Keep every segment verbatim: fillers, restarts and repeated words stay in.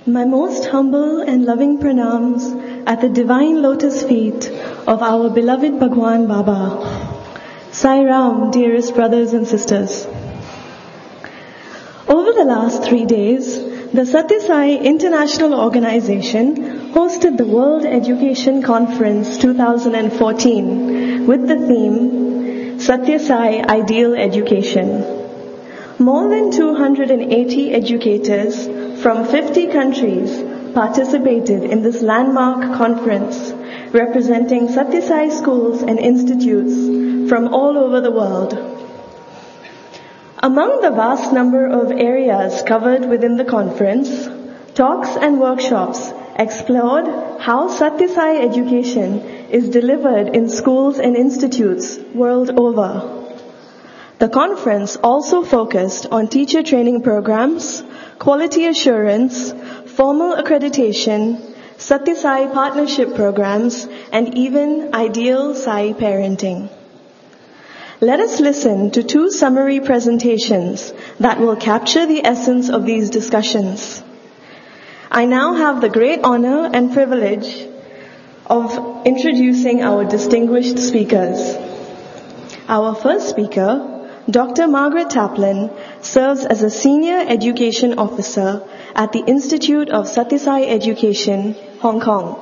My most humble and loving pranams at the divine lotus feet of our beloved Bhagwan Baba. Sai Ram, dearest brothers and sisters. Over the last three days, the Satya Sai International Organization hosted the World Education Conference twenty fourteen with the theme Satya Sai Ideal Education. More than two hundred eighty educators from fifty countries participated in this landmark conference, representing Satya Sai schools and institutes from all over the world. Among the vast number of areas covered within the conference, talks and workshops explored how Satya Sai education is delivered in schools and institutes world over. The conference also focused on teacher training programs, quality assurance, formal accreditation, Satya Sai partnership programs, and even ideal Sai parenting. Let us listen to two summary presentations that will capture the essence of these discussions. I now have the great honor and privilege of introducing our distinguished speakers. Our first speaker, Doctor Margaret Taplin, serves as a Senior Education Officer at the Institute of Satya Sai Education, Hong Kong.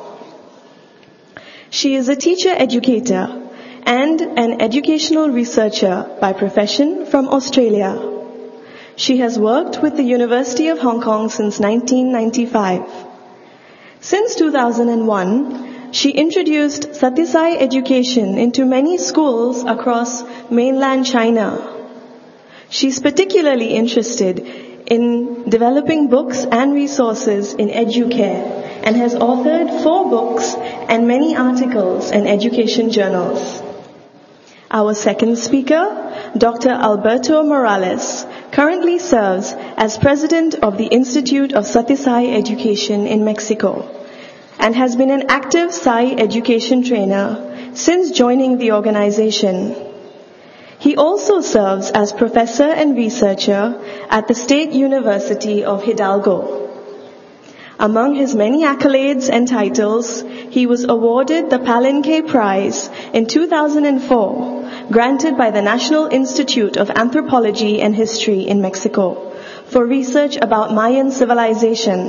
She is a teacher educator and an educational researcher by profession from Australia. She has worked with the University of Hong Kong since nineteen ninety-five. Since two thousand one, she introduced Satya Sai education into many schools across mainland China. She's particularly interested in developing books and resources in educare and has authored four books and many articles in education journals. Our second speaker, Doctor Alberto Morales, currently serves as president of the Institute of Satya Sai Education in Mexico and has been an active Sai education trainer since joining the organization. He also serves as professor and researcher at the State University of Hidalgo. Among his many accolades and titles, he was awarded the Palenque Prize in two thousand four, granted by the National Institute of Anthropology and History in Mexico, for research about Mayan civilization.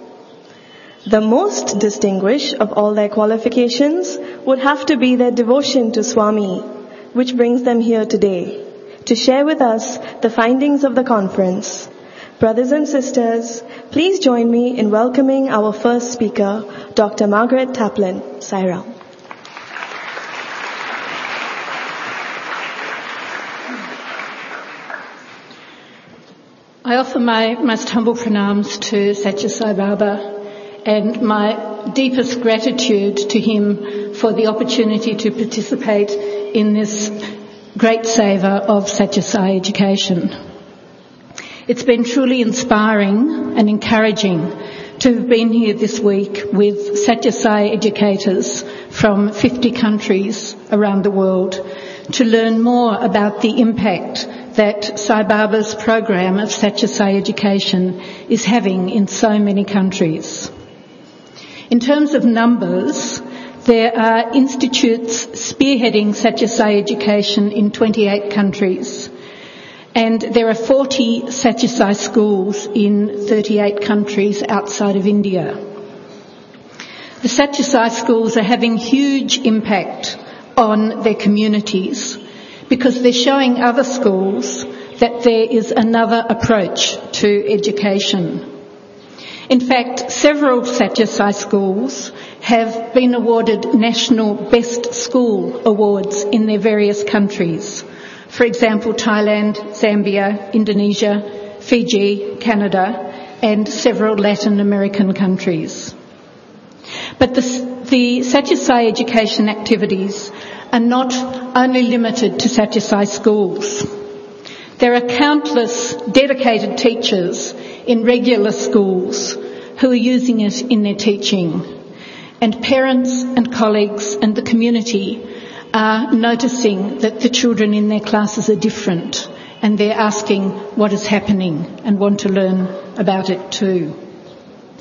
The most distinguished of all their qualifications would have to be their devotion to Swami, which brings them here today to share with us the findings of the conference. Brothers and sisters, please join me in welcoming our first speaker, Doctor Margaret Taplin. Sai Ram. I offer my most humble pranams to Satya Sai Baba and my deepest gratitude to him for the opportunity to participate in this great savour of Satya Sai education. It's been truly inspiring and encouraging to have been here this week with Satya Sai educators from fifty countries around the world to learn more about the impact that Sai Baba's program of Satya Sai education is having in so many countries. In terms of numbers, there are institutes spearheading Satya Sai education in twenty-eight countries, and there are forty Satya Sai schools in thirty-eight countries outside of India. The Satya Sai schools are having huge impact on their communities because they're showing other schools that there is another approach to education. In fact, several Satya Sai schools have been awarded National Best School Awards in their various countries. For example, Thailand, Zambia, Indonesia, Fiji, Canada, and several Latin American countries. But the, the Satya Sai education activities are not only limited to Satya Sai schools. There are countless dedicated teachers in regular schools who are using it in their teaching. And parents and colleagues and the community are noticing that the children in their classes are different and they're asking what is happening and want to learn about it too.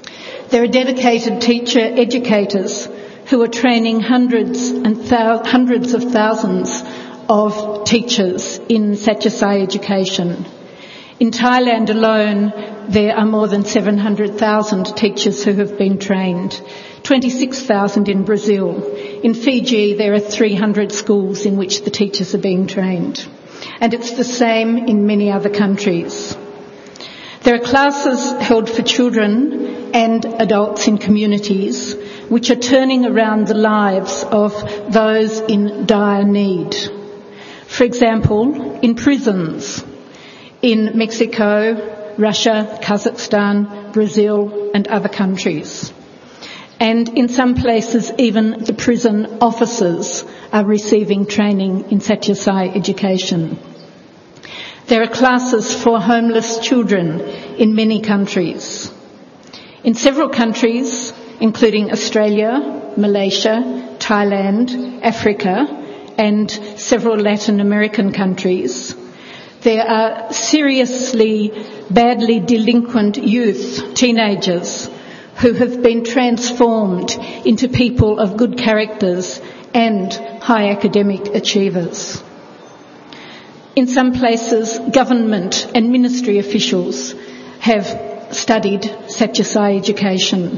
There are dedicated teacher educators who are training hundreds and thou- hundreds of thousands of teachers in Satyasai education. In Thailand alone, there are more than seven hundred thousand teachers who have been trained, twenty-six thousand in Brazil. In Fiji, there are three hundred schools in which the teachers are being trained. And it's the same in many other countries. There are classes held for children and adults in communities which are turning around the lives of those in dire need. For example, in prisons, in Mexico, Russia, Kazakhstan, Brazil and other countries. And in some places, even the prison officers are receiving training in Satyasai education. There are classes for homeless children in many countries. In several countries, including Australia, Malaysia, Thailand, Africa, and several Latin American countries, there are seriously badly delinquent youth, teenagers, who have been transformed into people of good characters and high academic achievers. In some places, government and ministry officials have studied Satyasai education.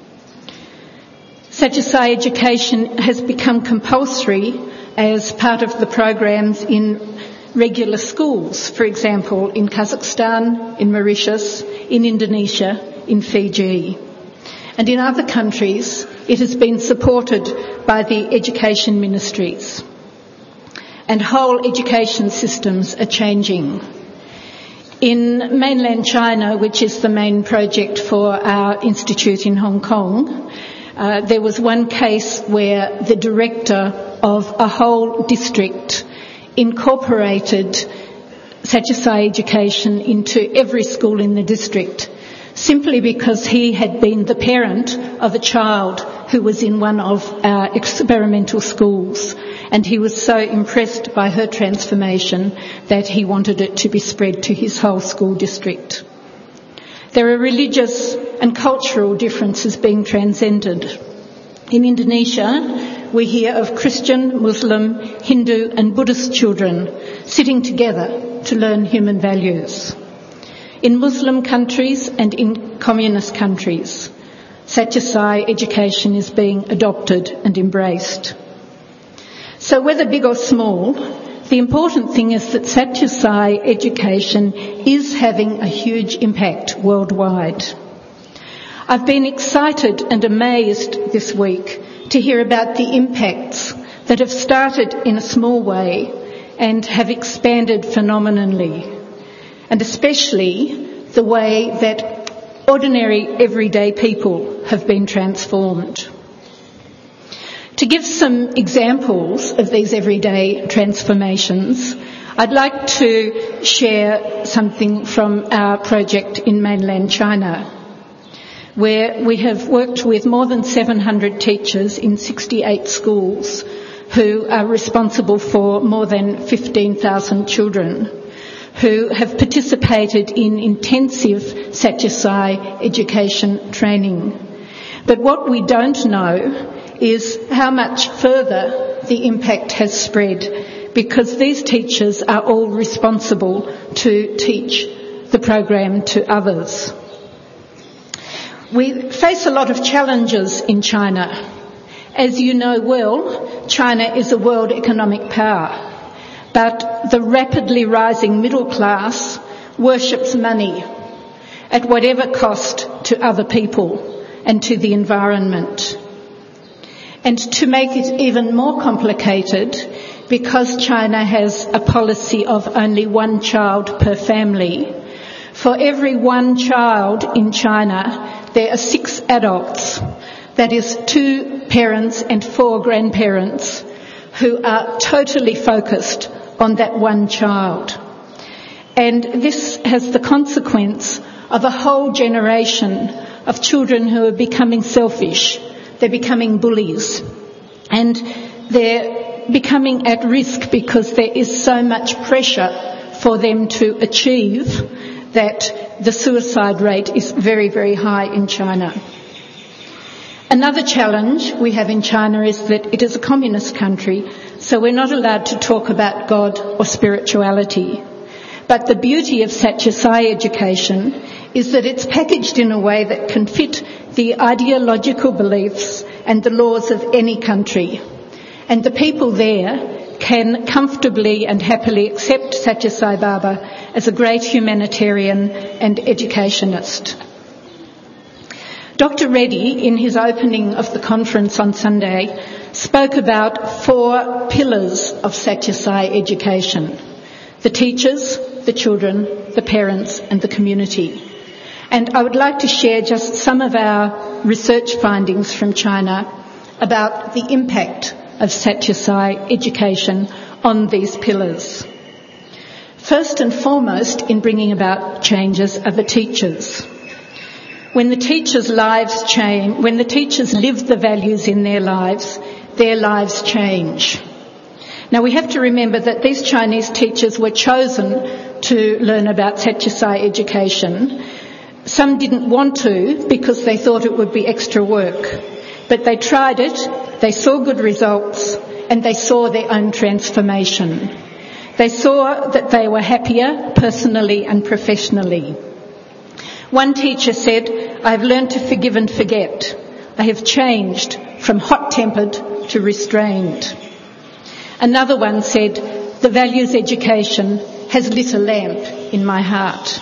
Satyasai education has become compulsory as part of the programs in regular schools, for example, in Kazakhstan, in Mauritius, in Indonesia, in Fiji. And in other countries, it has been supported by the education ministries. And whole education systems are changing. In mainland China, which is the main project for our institute in Hong Kong, uh, there was one case where the director of a whole district incorporated Satyasai education into every school in the district, simply because he had been the parent of a child who was in one of our experimental schools, and he was so impressed by her transformation that he wanted it to be spread to his whole school district. There are religious and cultural differences being transcended. In Indonesia, we hear of Christian, Muslim, Hindu and Buddhist children sitting together to learn human values. In Muslim countries and in communist countries, Satyasai education is being adopted and embraced. So whether big or small, the important thing is that Satyasai education is having a huge impact worldwide. I've been excited and amazed this week to hear about the impacts that have started in a small way and have expanded phenomenally, and especially the way that ordinary everyday people have been transformed. To give some examples of these everyday transformations, I'd like to share something from our project in mainland China, where we have worked with more than seven hundred teachers in sixty-eight schools who are responsible for more than fifteen thousand children who have participated in intensive Satyasai education training. But what we don't know is how much further the impact has spread, because these teachers are all responsible to teach the program to others. We face a lot of challenges in China. As you know well, China is a world economic power, but the rapidly rising middle class worships money at whatever cost to other people and to the environment. And to make it even more complicated, because China has a policy of only one child per family, for every one child in China, there are six adults, that is two parents and four grandparents, who are totally focused on that one child. And this has the consequence of a whole generation of children who are becoming selfish. They're becoming bullies, and they're becoming at risk because there is so much pressure for them to achieve that the suicide rate is very, very high in China. Another challenge we have in China is that it is a communist country, so we're not allowed to talk about God or spirituality. But the beauty of Satyasai education is that it's packaged in a way that can fit the ideological beliefs and the laws of any country. And the people there can comfortably and happily accept Satyasai Baba as a great humanitarian and educationist. Doctor Reddy, in his opening of the conference on Sunday, spoke about four pillars of Satyasai education: the teachers, the children, the parents and the community. And I would like to share just some of our research findings from China about the impact of Satyasai education on these pillars. First and foremost in bringing about changes are the teachers. When the teachers' lives change, when the teachers live the values in their lives, their lives change. Now we have to remember that these Chinese teachers were chosen to learn about Satyasai education. Some didn't want to because they thought it would be extra work. But they tried it, they saw good results, and they saw their own transformation. They saw that they were happier personally and professionally. One teacher said, "I've learned to forgive and forget. I have changed from hot-tempered to restrained." Another one said, "The values education has lit a lamp in my heart."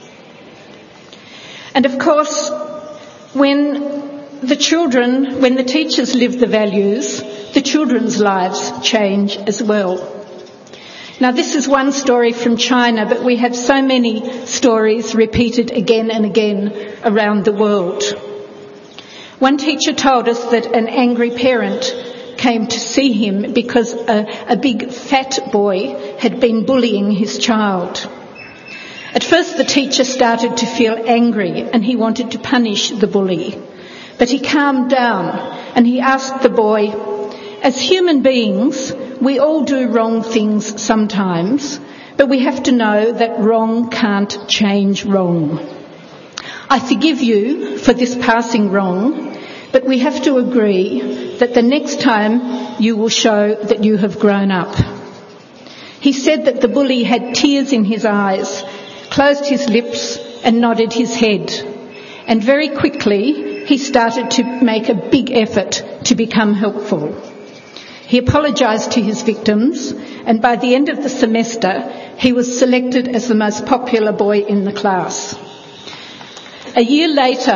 And of course, when the children, when the teachers live the values, the children's lives change as well. Now this is one story from China, but we have so many stories repeated again and again around the world. One teacher told us that an angry parent came to see him because a, a big fat boy had been bullying his child. At first the teacher started to feel angry and he wanted to punish the bully. But he calmed down and he asked the boy, "As human beings, we all do wrong things sometimes, but we have to know that wrong can't change wrong. I forgive you for this passing wrong, but we have to agree that the next time you will show that you have grown up." He said that the bully had tears in his eyes, closed his lips and nodded his head. And very quickly he started to make a big effort to become helpful. He apologised to his victims, and by the end of the semester he was selected as the most popular boy in the class. A year later,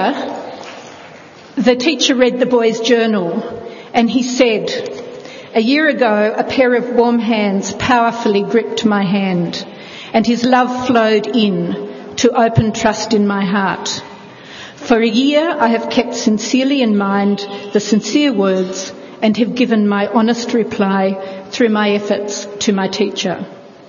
the teacher read the boy's journal and he said, "A year ago a pair of warm hands powerfully gripped my hand, and his love flowed in to open trust in my heart. For a year I have kept sincerely in mind the sincere words and have given my honest reply through my efforts to my teacher."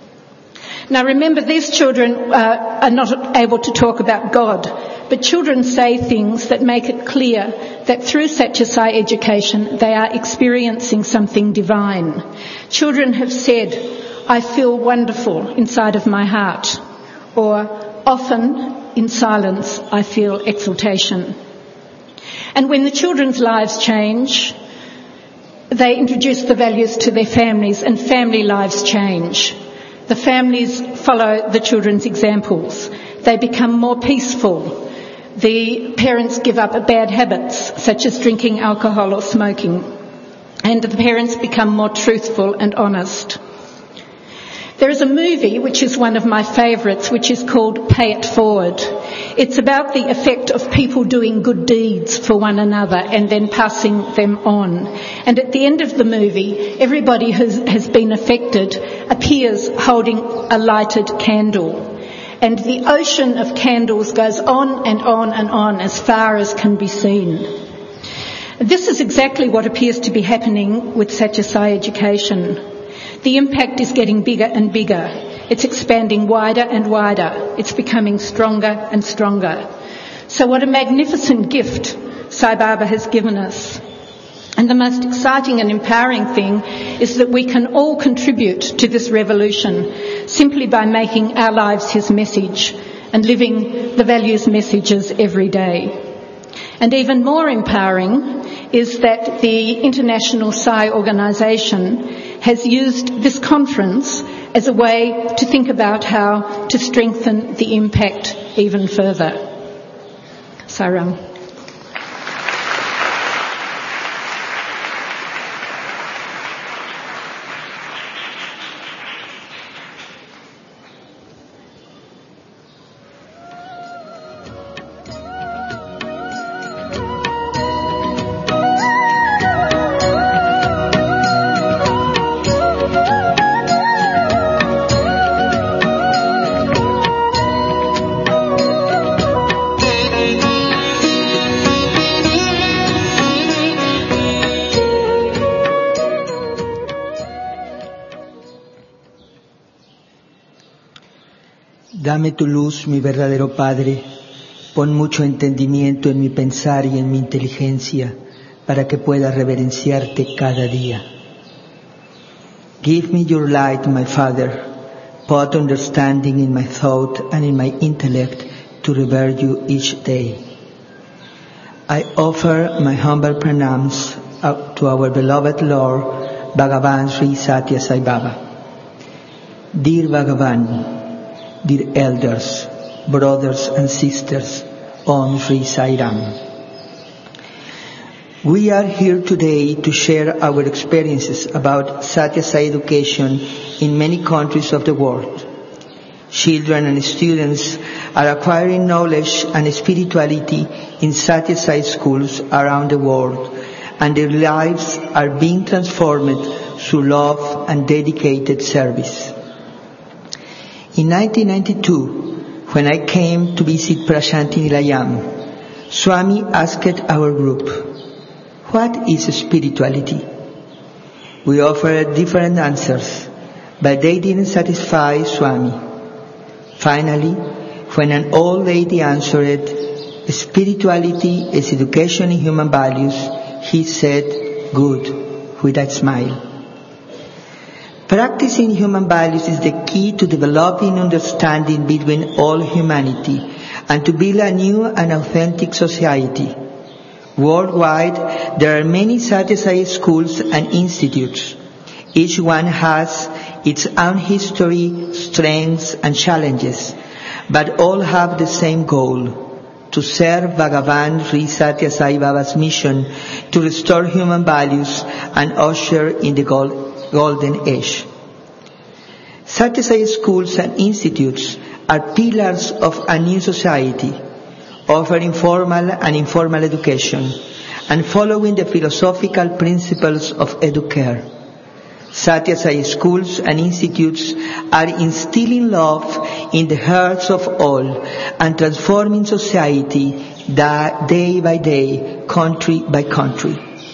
Now remember, these children uh, are not able to talk about God, but children say things that make it clear that through Satyasai education they are experiencing something divine. Children have said, "I feel wonderful inside of my heart," or "Often in silence I feel exaltation." And when the children's lives change, they introduce the values to their families, and family lives change. The families follow the children's examples. They become more peaceful. The parents give up bad habits such as drinking alcohol or smoking, and the parents become more truthful and honest. There is a movie which is one of my favourites, which is called Pay It Forward. It's about the effect of people doing good deeds for one another and then passing them on. And at the end of the movie, everybody who has been affected appears holding a lighted candle. And the ocean of candles goes on and on and on as far as can be seen. This is exactly what appears to be happening with Satyasai education. The impact is getting bigger and bigger. It's expanding wider and wider. It's becoming stronger and stronger. So what a magnificent gift Sai Baba has given us. And the most exciting and empowering thing is that we can all contribute to this revolution simply by making our lives his message and living the values messages every day. And even more empowering is that the International Sai organisation has used this conference as a way to think about how to strengthen the impact even further. Sairang. Dame tu luz, mi verdadero Padre, pon mucho entendimiento en mi pensar y en mi inteligencia para que pueda reverenciarte cada día. Give me your light, my Father, put understanding in my thought and in my intellect to revere you each day. I offer my humble pranams to our beloved Lord, Bhagavan Sri Satya Sai Baba. Dear Bhagavan, dear elders, brothers and sisters, Om Sri Sai Ram. We are here today to share our experiences about Satya Sai education in many countries of the world. Children and students are acquiring knowledge and spirituality in Satya Sai schools around the world, and their lives are being transformed through love and dedicated service. In nineteen ninety-two, when I came to visit Prashanti Nilayam, Swami asked our group, "What is spirituality?" We offered different answers, but they didn't satisfy Swami. Finally, when an old lady answered, "Spirituality is education in human values," he said, "Good," with a smile. Practicing human values is the key to developing understanding between all humanity and to build a new and authentic society. Worldwide, there are many Satya Sai schools and institutes. Each one has its own history, strengths and challenges, but all have the same goal: to serve Bhagavan Sri Satya Sai Baba's mission to restore human values and usher in the gold Golden Age. Satya Sai schools and institutes are pillars of a new society, offering formal and informal education and following the philosophical principles of educare. Satya Sai schools and institutes are instilling love in the hearts of all and transforming society day by day, country by country.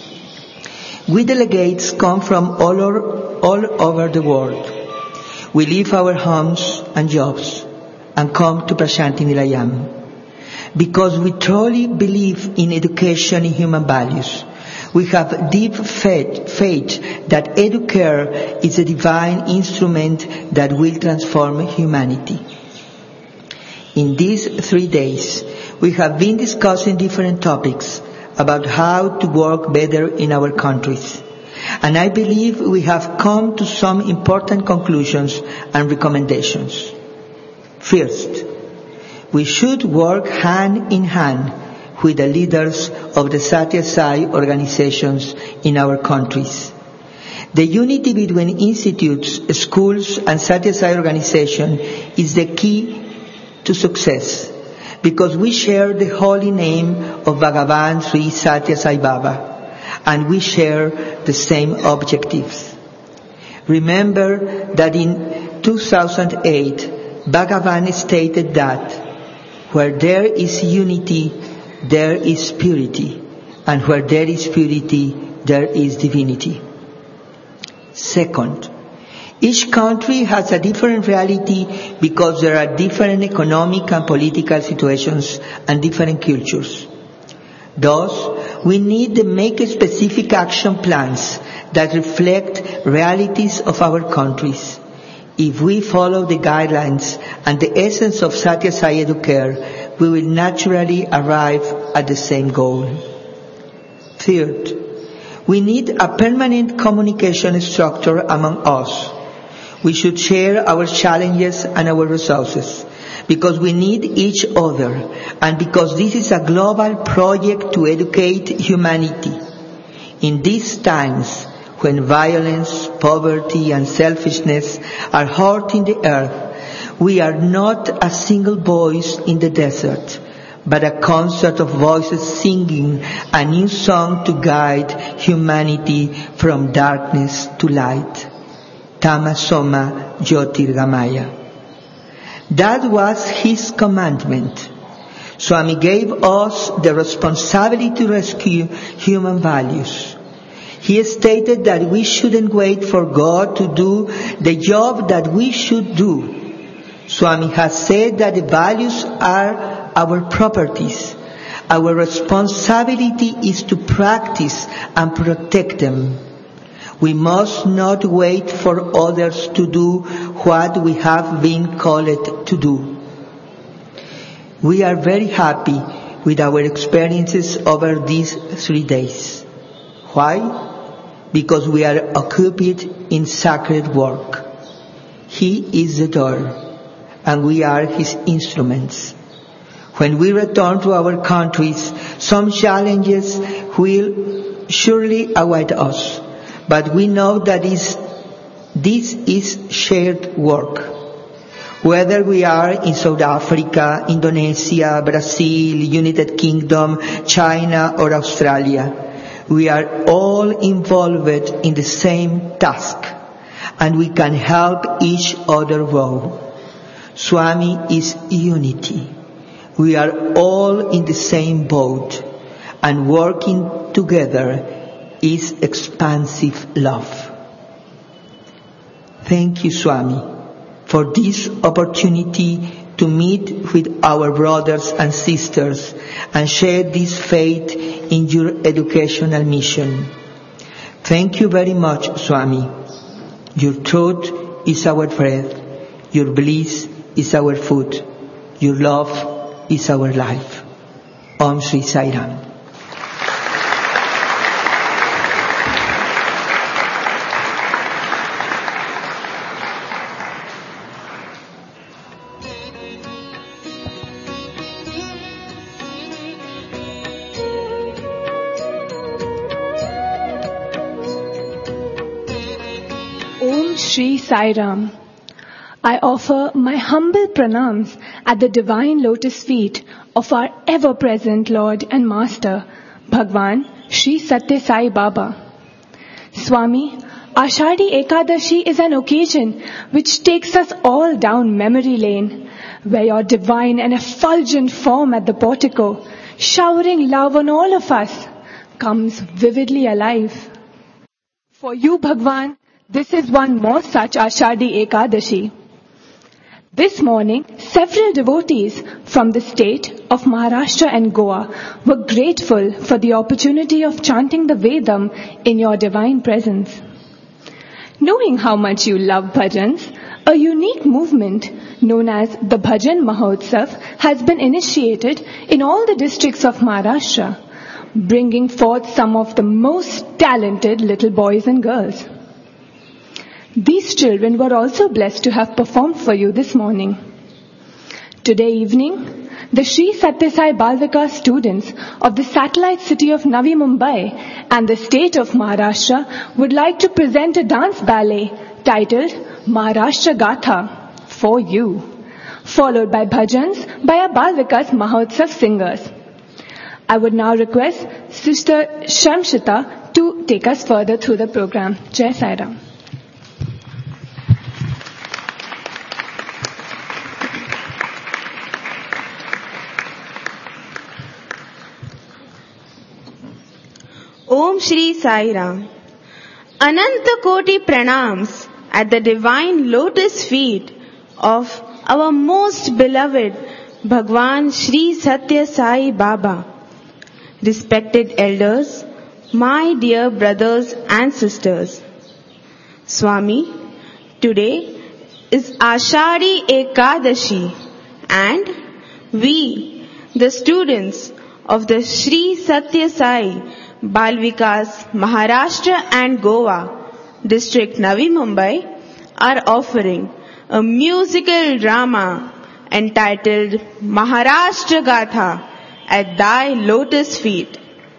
We delegates come from all over, all over the world. We leave our homes and jobs and come to Prashanti Nilayam because we truly believe in education in human values. We have deep faith, faith that educare is a divine instrument that will transform humanity. In these three days, we have been discussing different topics about how to work better in our countries. And I believe we have come to some important conclusions and recommendations. First, we should work hand in hand with the leaders of the Satya Sai organizations in our countries. The unity between institutes, schools and Satya Sai organization is the key to success, because we share the holy name of Bhagavan Sri Satya Sai Baba, and we share the same objectives. Remember that in two thousand eight, Bhagavan stated that where there is unity, there is purity, and where there is purity, there is divinity. Second, each country has a different reality because there are different economic and political situations and different cultures. Thus, we need to make specific action plans that reflect realities of our countries. If we follow the guidelines and the essence of Satya Sai Educare, we will naturally arrive at the same goal. Third, we need a permanent communication structure among us. We should share our challenges and our resources because we need each other and because this is a global project to educate humanity. In these times when violence, poverty and selfishness are hurting the earth, we are not a single voice in the desert, but a concert of voices singing a new song to guide humanity from darkness to light. Tamasoma Jyotirgamaya. That was his commandment. Swami gave us the responsibility to rescue human values. He stated that we shouldn't wait for God to do the job that we should do. Swami has said that the values are our properties. Our responsibility is to practice and protect them. We must not wait for others to do what we have been called to do. We are very happy with our experiences over these three days. Why? Because we are occupied in sacred work. He is the door, and we are his instruments. When we return to our countries, some challenges will surely await us. But we know that is, this is shared work. Whether we are in South Africa, Indonesia, Brazil, United Kingdom, China or Australia, we are all involved in the same task and we can help each other grow. Swami is unity. We are all in the same boat and working together is expansive love. Thank you, Swami, for this opportunity to meet with our brothers and sisters and share this faith in your educational mission. Thank you very much, Swami. Your truth is our bread. Your bliss is our food. Your love is our life. Om Shri Sai Ram. Shri Sai Ram. I offer my humble pranams at the divine lotus feet of our ever-present Lord and Master, Bhagwan Shri Satya Sai Baba. Swami, Ashadhi Ekadashi is an occasion which takes us all down memory lane, where your divine and effulgent form at the portico, showering love on all of us, comes vividly alive. For you, Bhagwan, this is one more such Ashadhi Ekadashi. This morning, several devotees from the state of Maharashtra and Goa were grateful for the opportunity of chanting the Vedam in your divine presence. Knowing how much you love bhajans, a unique movement known as the Bhajan Mahotsav has been initiated in all the districts of Maharashtra, bringing forth some of the most talented little boys and girls. These children were also blessed to have performed for you this morning. Today evening, the Shri Satya Sai Bal Vikas students of the satellite city of Navi Mumbai and the state of Maharashtra would like to present a dance ballet titled Maharashtra Gatha for you, followed by bhajans by our Bal Vikas Mahotsav singers. I would now request Sister Sharmshita to take us further through the program. Jai Sai Ram. Om Shri Sai Ram. Ananta Koti pranams at the divine lotus feet of our most beloved Bhagwan Shri Satya Sai Baba. Respected elders, my dear brothers and sisters. Swami, today is Ashadhi Ekadashi and we, the students of the Shri Satya Sai Bal Vikas, Maharashtra and Goa, District Navi Mumbai are offering a musical drama entitled Maharashtra Gatha at Thy Lotus Feet.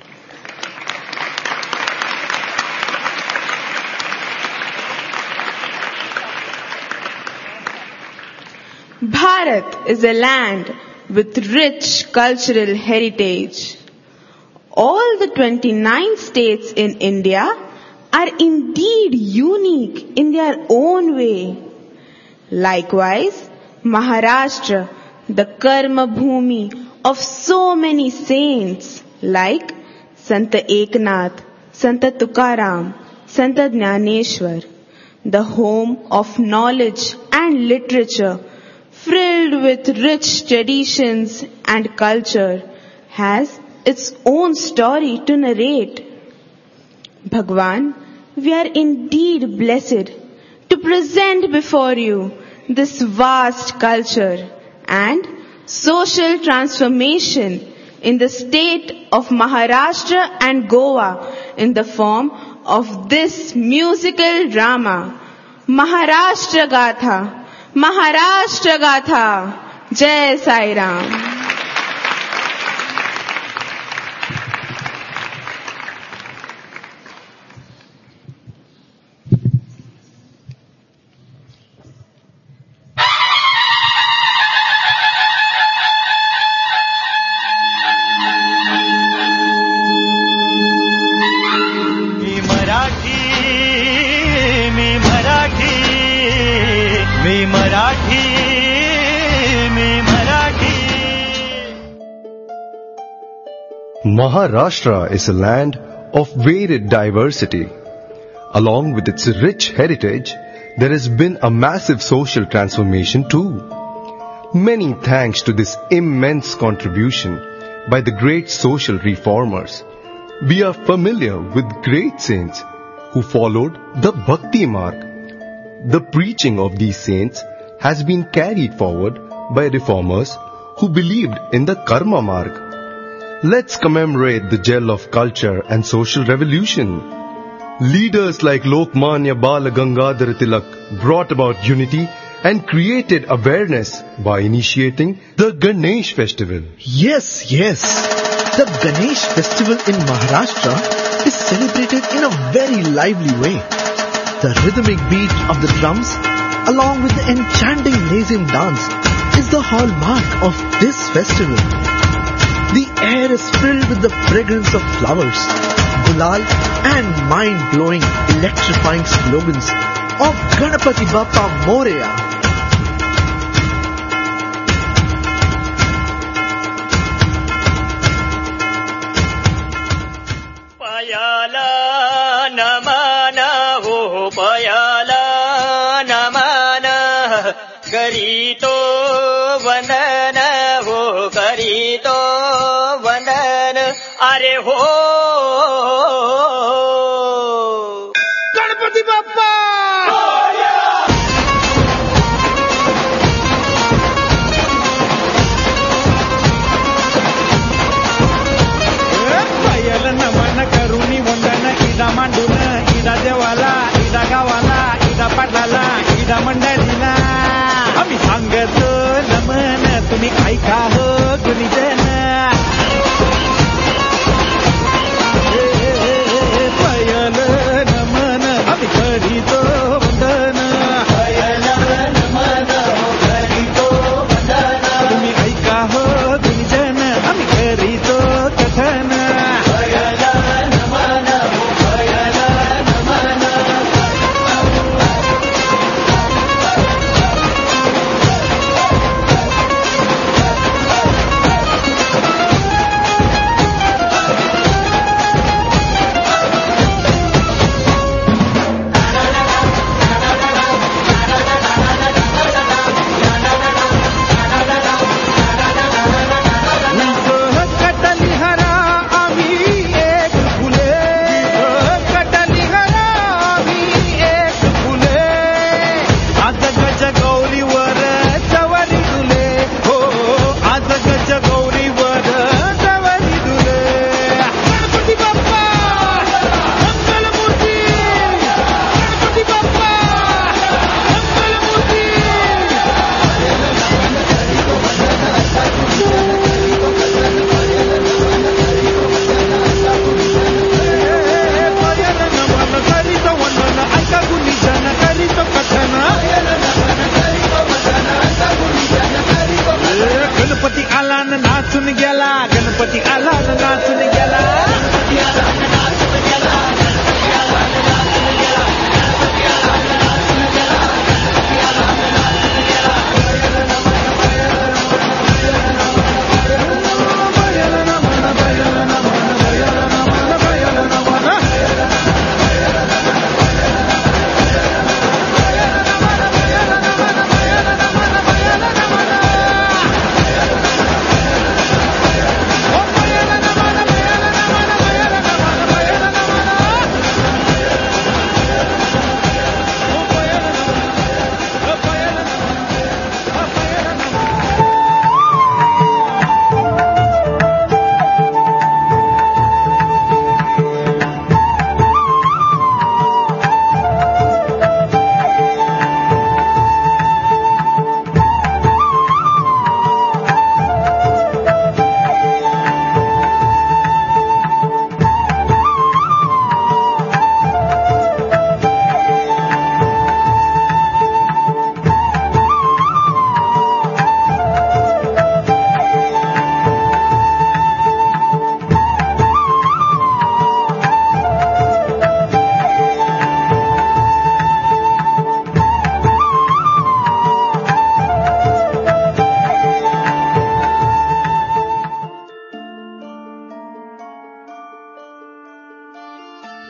Bharat is a land with rich cultural heritage. All the twenty-nine states in India are indeed unique in their own way. Likewise, Maharashtra, the Karma Bhumi of so many saints like Santa Eknath, Santa Tukaram, Santa Jnaneshwar, the home of knowledge and literature filled with rich traditions and culture, has its own story to narrate. Bhagwan, we are indeed blessed to present before you this vast culture and social transformation in the state of Maharashtra and Goa in the form of this musical drama, Maharashtra Gatha. Maharashtra Gatha. Jai Sai Ram. Maharashtra is a land of varied diversity. Along with its rich heritage, there has been a massive social transformation too. Many thanks to this immense contribution by the great social reformers. We are familiar with great saints who followed the Bhakti Marg. The preaching of these saints has been carried forward by reformers who believed in the Karma Marg. Let's commemorate the gel of culture and social revolution. Leaders like Lokmanya Bal Gangadhar Tilak brought about unity and created awareness by initiating the Ganesh festival. Yes, yes. The Ganesh festival in Maharashtra is celebrated in a very lively way. The rhythmic beat of the drums along with the enchanting Nazim dance is the hallmark of this festival. The air is filled with the fragrance of flowers, gulal and mind-blowing, electrifying slogans of Ganapati Bappa Moreya. Payala namana ho payala namana karito vandana ho karito Are ho Ganapati Bappa Moreya Payala namana karuni vandana ida manduna ida devala ida gavala ida padlala ida mandalina Ami sangato namana tumi aika ho gunijana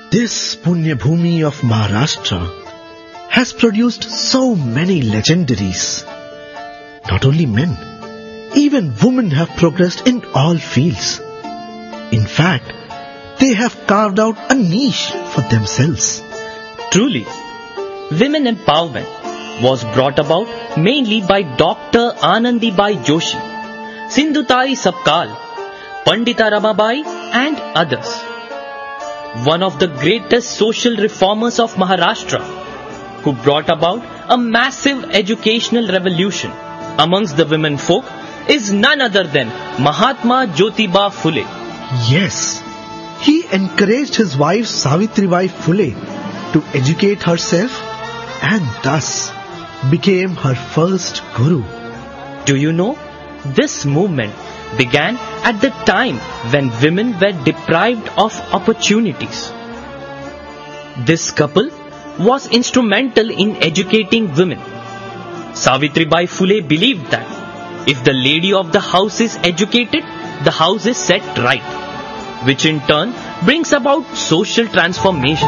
This Punya Bhumi of Maharashtra has produced so many legendaries. Not only men, even women have progressed in all fields. In fact, they have carved out a niche for themselves. Truly, women empowerment was brought about mainly by Doctor Anandibai Joshi, Sindhutai Sapkal, Pandita Ramabai and others. One of the greatest social reformers of Maharashtra, who brought about a massive educational revolution amongst the women folk, is none other than Mahatma Jyotiba Phule. Yes, he encouraged his wife Savitribai Phule to educate herself and thus became her first guru. Do you know, this movement began at the time when women were deprived of opportunities. This couple was instrumental in educating women. Savitribai Phule believed that if the lady of the house is educated, the house is set right, which in turn brings about social transformation.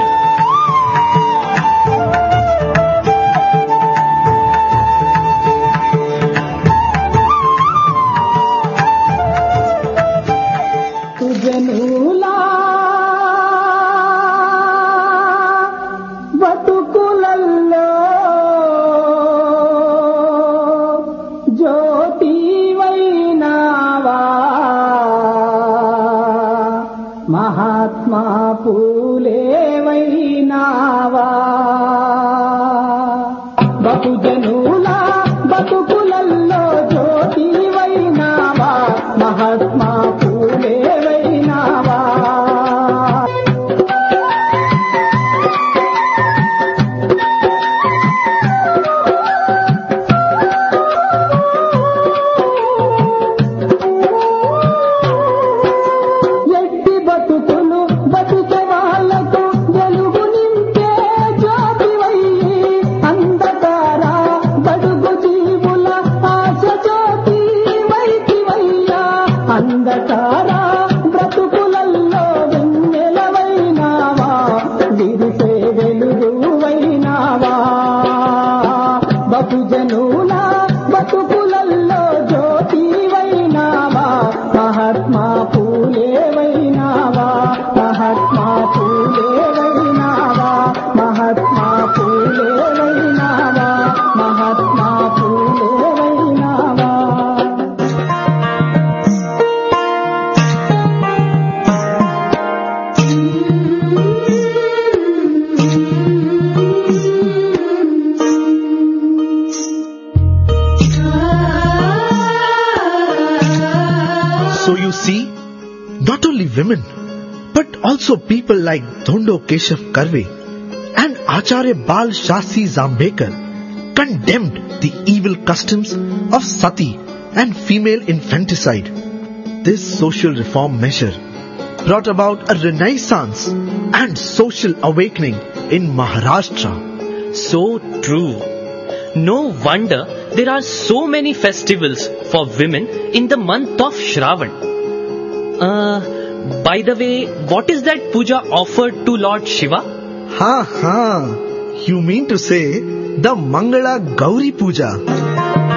Women, but also people like Dhondo Keshav Karve and Acharya Bal Shastri Zambekar condemned the evil customs of sati and female infanticide. This social reform measure brought about a renaissance and social awakening in Maharashtra. So true. No wonder there are so many festivals for women in the month of Shravan. Uh... By the way, what is that puja offered to Lord Shiva? Ha ha! You mean to say the Mangala Gauri Puja?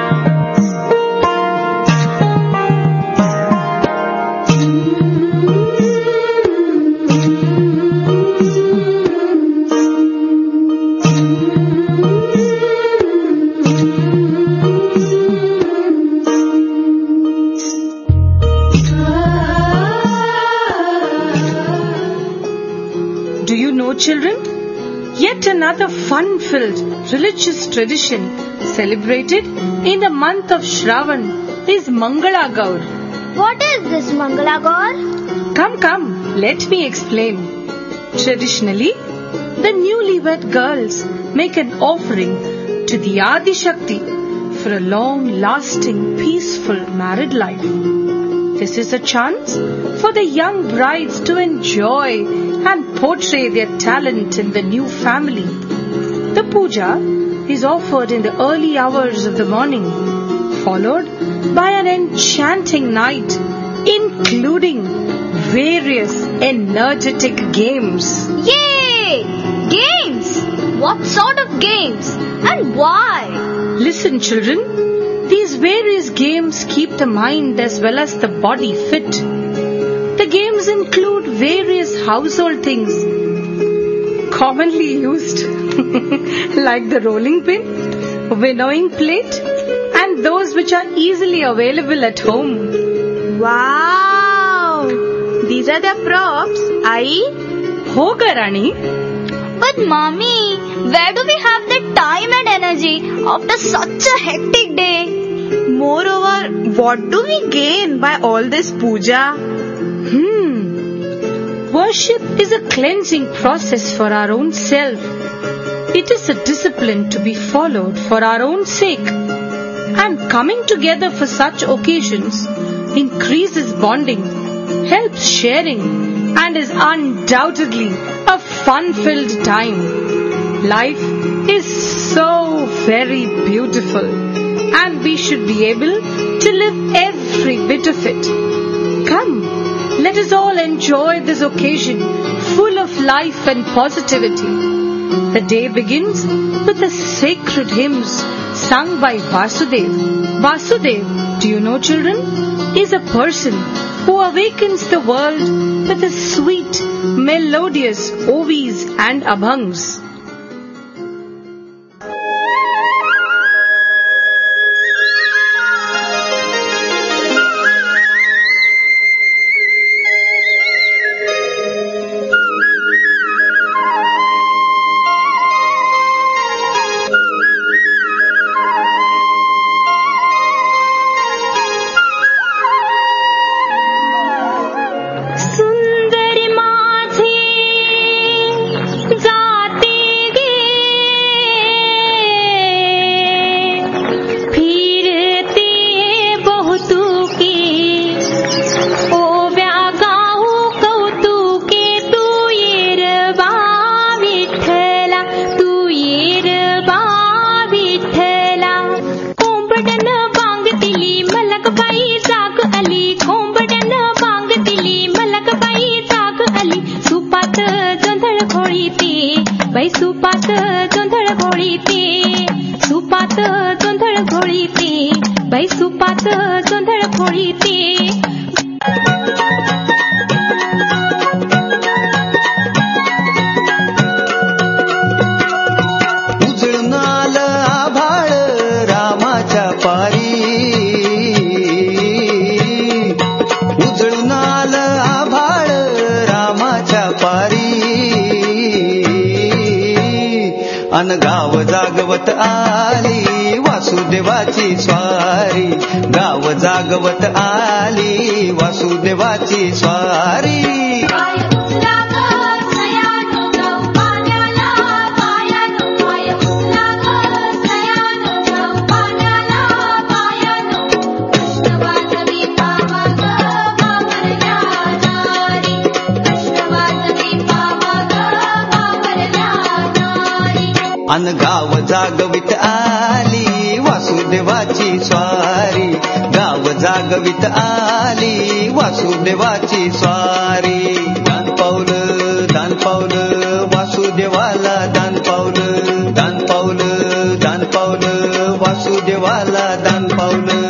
Children, yet another fun-filled religious tradition celebrated in the month of Shravan is Mangala Gaur. What is this Mangala Gaur? Come, come, let me explain. Traditionally, the newlywed girls make an offering to the Adi Shakti for a long-lasting, peaceful married life. This is a chance for the young brides to enjoy and portray their talent in the new family. The puja is offered in the early hours of the morning, followed by an enchanting night, including various energetic games. Yay! Games! What sort of games? And why? Listen, children, these various games keep the mind as well as the body fit. The games include various household things commonly used like the rolling pin, winnowing plate, and those which are easily available at home. Wow! These are the props, Ai? Hoga, Rani. But mommy, where do we have the time and energy after such a hectic day? Moreover, what do we gain by all this puja? Hmm. Worship is a cleansing process for our own self. It is a discipline to be followed for our own sake. And coming together for such occasions increases bonding, helps sharing, and is undoubtedly a fun-filled time. Life is so very beautiful, and we should be able to live every bit of it. Come, let us all enjoy this occasion full of life and positivity. The day begins with the sacred hymns sung by Vasudev. Vasudev, do you know, children, is a person who awakens the world with his sweet, melodious ovis and abhangs. अन गाव जागवत आली वासुदेवाची स्वारी, गाव जागवत आली वासुदेवाची स्वारी. अन गाव जागवित आली वासुदेवाची स्वारी, गाव जागवित आली वासुदेवाची स्वारी. दान पावलं दान पावलं वासुदेवाला दान पावलं, दान पावलं दान पावलं वासुदेवाला दान पावलं.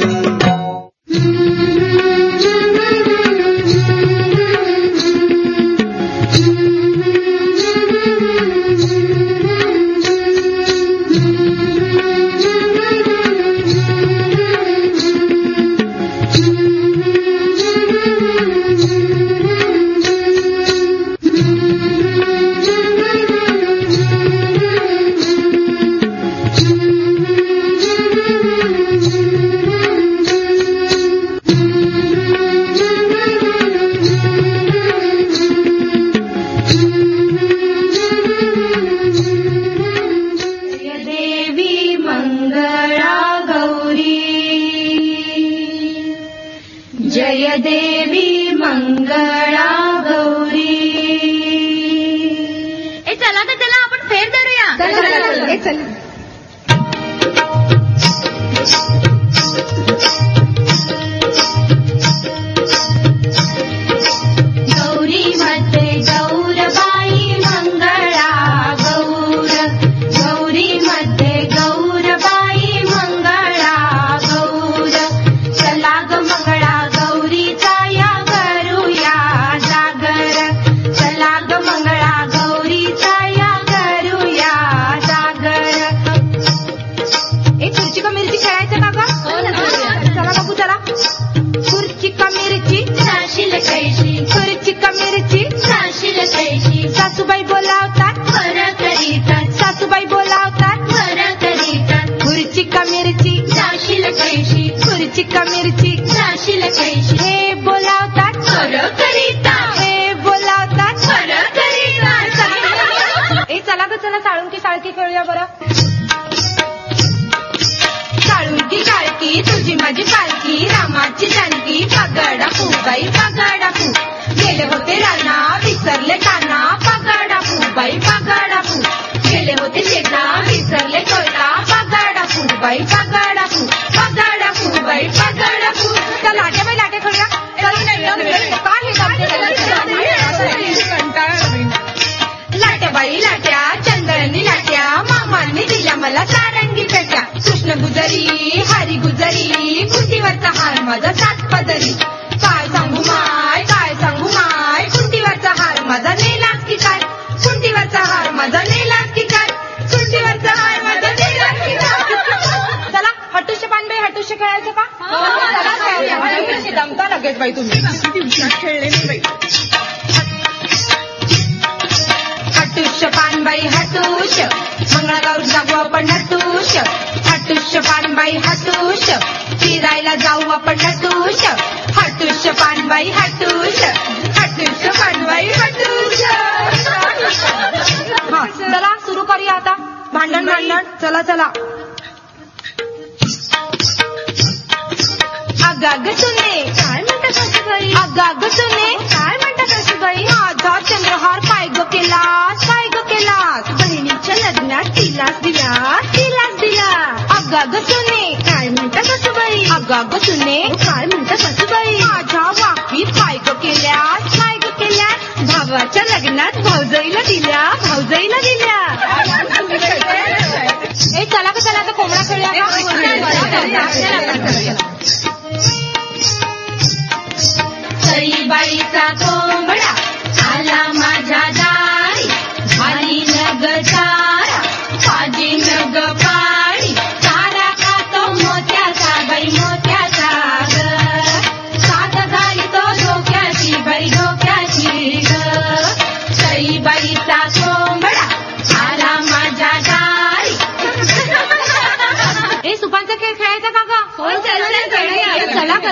माझा सात पदरी. काय सांगू माय काय सांगू माय कुंटीवरचा हार माझा नेलास की काय. कुंटीवरचा हार माझा नेलास की काय. कुंटीवरचा हार माझा नेलास की काय. चला हटुष्य पानबाई हटुष्य खेळायचं का. चला खेळूया. दमता लगेच बाई तुम्ही खेळले नाही बाई. हटुष्य पानबाई हटुष्य मंगळागौर जाऊ आपण हटुष्य. हटुष्य पानबाई हटुष्य फिरायला जाऊ आपण हटुष्य. हटुष्य पानबाई हटुष्य हटुष्य पानबाई हटुष्य. हा चला सुरू करूया आता. भांडण भांडण चला चला. अगाग सुने काय म्हणतात सासूबाई. अगाग सुने काय म्हणतात सासूबाई. माझा चंद्रहार काय ग केलास काय ग केलास. बहिणीच्या लग्नात तिलाच दिला तिलाच दिला. अगाग सुने काय म्हणतात सासूबाई. अगाग सुने काय म्हणतात सासूबाई. माझ्या वाकीत काय ग केल्यास काय ग केल्यास. भावाच्या लग्नात भाऊजाईला दिल्या भाऊजाईला दिल्या. ए चला का चला आता कोंबडा खेळूया का. बाईचा कोंबडा आला माझ्या दारी. झाली नग तारा माझी नग पाणी. तारा का तो मोत्याचा बाई मोत्याचा ग. सात झाली तो डोक्याची बाई डोक्याची ग. सई बाईचा कोंबडा आला माझ्या दारी. ए सुपांचा खेळ खेळायचा का ग. चला का.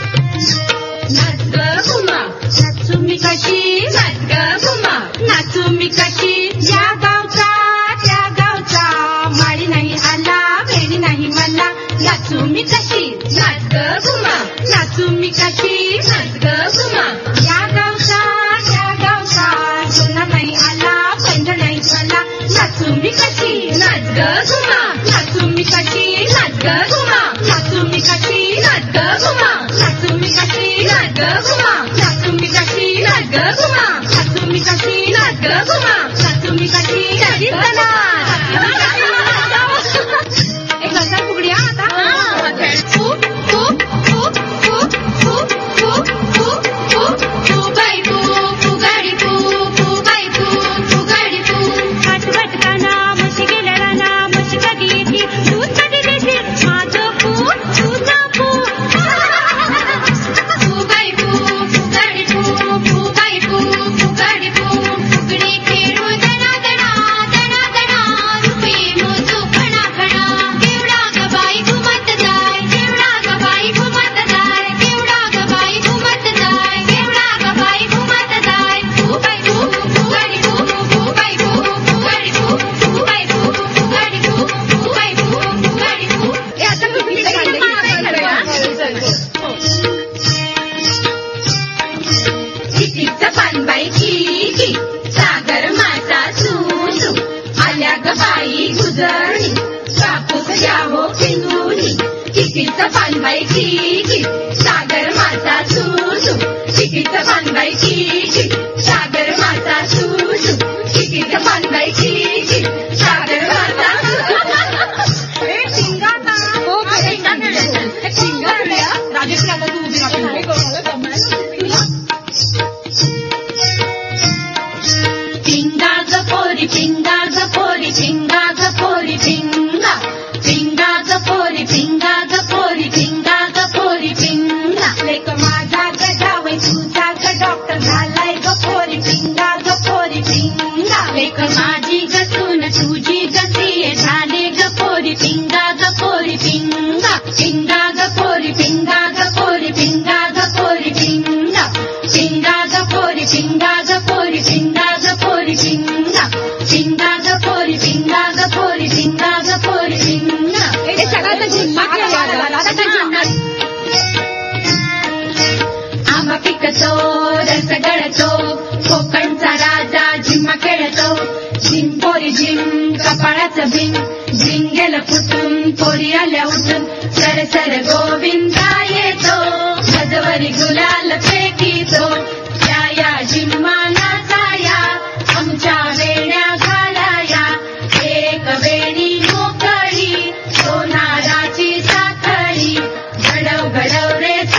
नाचू मी कशी नाच ग घुमा. नाचू मी कशी या गावचा त्या गावचा. माळी नाही आला वेणी नाही मला. नाचू मी कशी नाच ग घुमा. नाचू मी कशी नाच ग घुमा. या गावचा त्या गावचा. सोना नाही आला पैंजण नाही मला. नाचू मी कशी नाच ग घुमा. नाचू मी कशी नाच ग घुमा. नाचू मी कशी नाच ग घुमा. नाचू मी कशी नाच ग घुमा. नाचू मी कशी नाच ग घुमा. नाचू मी कशी नाच ग घुमा. नाचू मी कशी एक घरचा फुगड्या आता. खूप खूप खूप खूप खूप खूप खूप खूप फुगाडी फू फुगाडी फू फुगाडी फू फुगाडी फू. आठवटकाना म्हशी गेल्या राना म्हशी कधी येते दूध कधी देते माझं फू तुझं फू. फुगाडी फू फुगाडी फू फुगाडी फू फुगाडी फू. फुगडी खेळू दणा दणा दणा दणा. रुपये मोजू खणा खणा. केवढा ग बाई घुमत जाय केवढा ग बाई घुमत जाय. केवढा ग बाई घुमत जाय केवढा ग बाई घुमत जाय. फुगाडी फू फुगाडी फू फुगाडी फू फुगाडी फू फुगाडी फू फुगाडी फू फुगाडी फू फुगाडी फू. हे आता कुठली गाणी कितीचं पानबाई की सागर माझा सुसू. आल्या ग बाई गुजरणी कापूस घ्या हो पिंगुनी. कितीचं पानबाई की सागर माझा सुसू. कितीचं पानबाई की सागर माझा सुसू. कितीचं पानबाई की सागर माझा राजेश पिंगा ग पोरी पिंगा ग पोरी पिंगा ग पोरी पिंगा. पिंगा ग पोरी पिंगा ग पोरी पिंगा ग पोरी पिंगा. लेक माझा ग जावई तुझा ग डॉक्टर झालाय ग पोरी पिंगा ग पोरी पिंगा. लेक माझी ग सून तुझी ग सीए झाले ग पोरी पिंगा ग पोरी पिंगा. पिंगा ग पोरी पिंगा ग पोरी पिंगा ग पोरी पिंगा. पिंगा ग पोरी पिंगा ग पोरी पिंगा ग पोरी पिंगा. पिंगा ग पोरी पिंगा ग पोरी पिंगा ग पोरी पिंगा. हे सगळ्याचा झिम्मा आंबा पिकतो रस गळतो. कोकणचा राजा झिम्मा खेळतो. झिम पोरी झिम कपाळाचं भीम. झिम गेलं फुटून पोरी आल्या उठून. सर सर गोविंदा येतो. भजवरी गुलाल फेकीतो. या या झिम्मा नाचाया आमच्या वेण्या घालाया. एक वेणी मोकळी सोनाराची साखळी. घडव घडव रे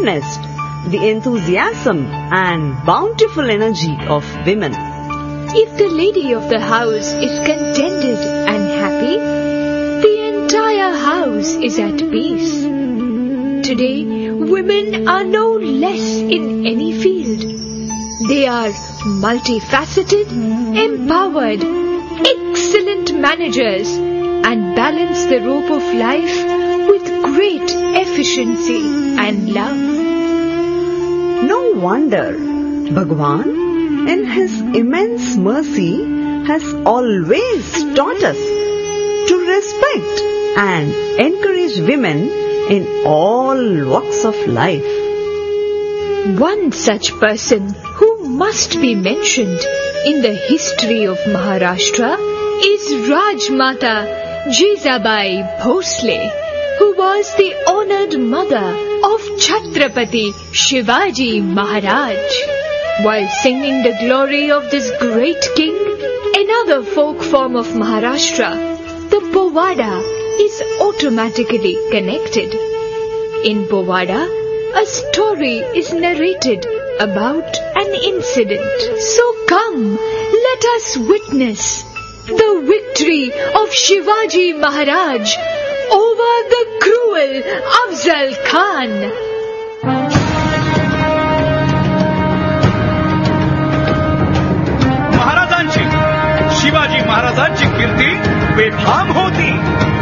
witnessed the enthusiasm and bountiful energy of women. If the lady of the house is contented and happy, the entire house is at peace. Today, women are no less in any field. They are multifaceted, empowered, excellent managers, and balance the rope of life with great efficiency and love. No wonder Bhagwan, in his immense mercy, has always taught us to respect and encourage women in all walks of life. One such person who must be mentioned in the history of Maharashtra is Rajmata Jizabai Bhosle, who was the honored mother of Chhatrapati Shivaji Maharaj. While singing the glory of this great king, another folk form of Maharashtra, the Povada, is automatically connected. In Povada, a story is narrated about an incident. So come, let us witness the victory of Shivaji Maharaj over the cruel Afzal Khan. महाराजांची शिवाजी महाराजांची कीर्ती बेफाम होती.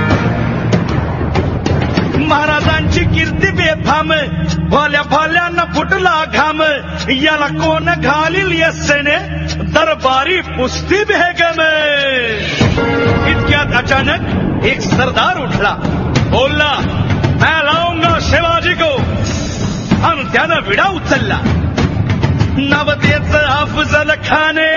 महाराजांची कीर्ती बेफाम, भाल्या भाल्यानं फुटला घाम, याला कोण घालील यस्सेने दरबारी पुस्ती बेगम. इतक्यात अचानक एक सरदार उठला, बोलला, मैं लाऊंगा शिवाजी को. आणि त्यानं विडा उचलला. नवतेच अफजल खाने,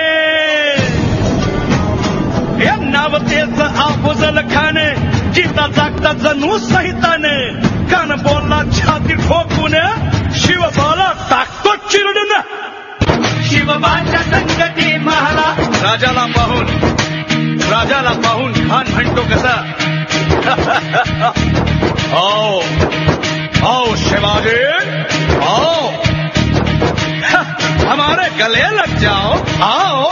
या नवतेच अफजल खाने, जिता जागता जणू सहिताने, कान बोलला छाती ठोकून, शिवबाला टाकतो चिरडून. शिवबाच्या संगती महारा. राजाला पाहून राजाला पाहून खान म्हणतो कसा, आओ आओ शिवाजी, आओ हमारे गले लग जाओ, आओ.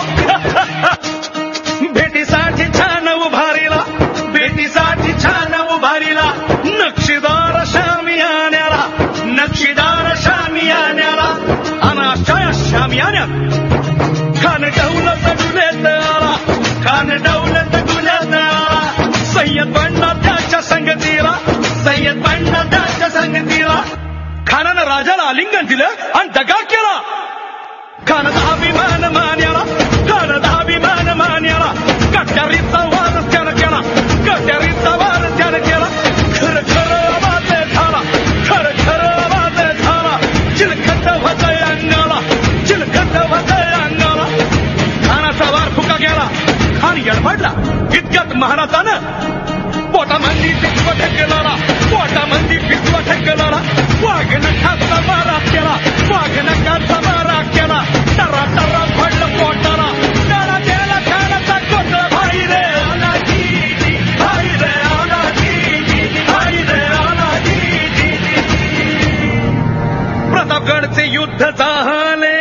भेटीसाठी छान उभारीला, भेटीसाठी छान उभारीला, नक्षीदार शामियान्याला, नक्षीदार शामियान्याला. अनाशय शामियान्यात खान दौलत गुन्हेत आला, खान दौलत गुन्हेत आला. सय्यद बंडा त्याच्या संगतीला, सय्यद बंडा त्याच्या संगतीला. खानानं राजाला आलिंगन दिलं आणि दगा केला. खानाचा अभिमान मान्याला, खानाचा अभिमान मान्याला. कट्यारीचा वार त्यानं केला, कट्यारीचा वार त्यानं केला. खर खर आवाज झाला, खर खर आवाज झाला. चिलखत होतय अंगाला, चिलखत होतय अंगाला. खानाचा वार फुका गेला. खान यडपडला. इतक्यात महाराजानं पोटामंदी पिकवा ढकलाला, पोटामंदी पिकवा ढकलाला. वाघ नखाचा मारा केला, वाघ नखाचा मारा केला. टरा टरा पडलं पोटाला, त्याला त्याला खानाचा कोटला. भाई रे आला जी जी, भाई रे आला जी जी, भाई रे आला जी जी. प्रतापगडचे युद्ध झाले.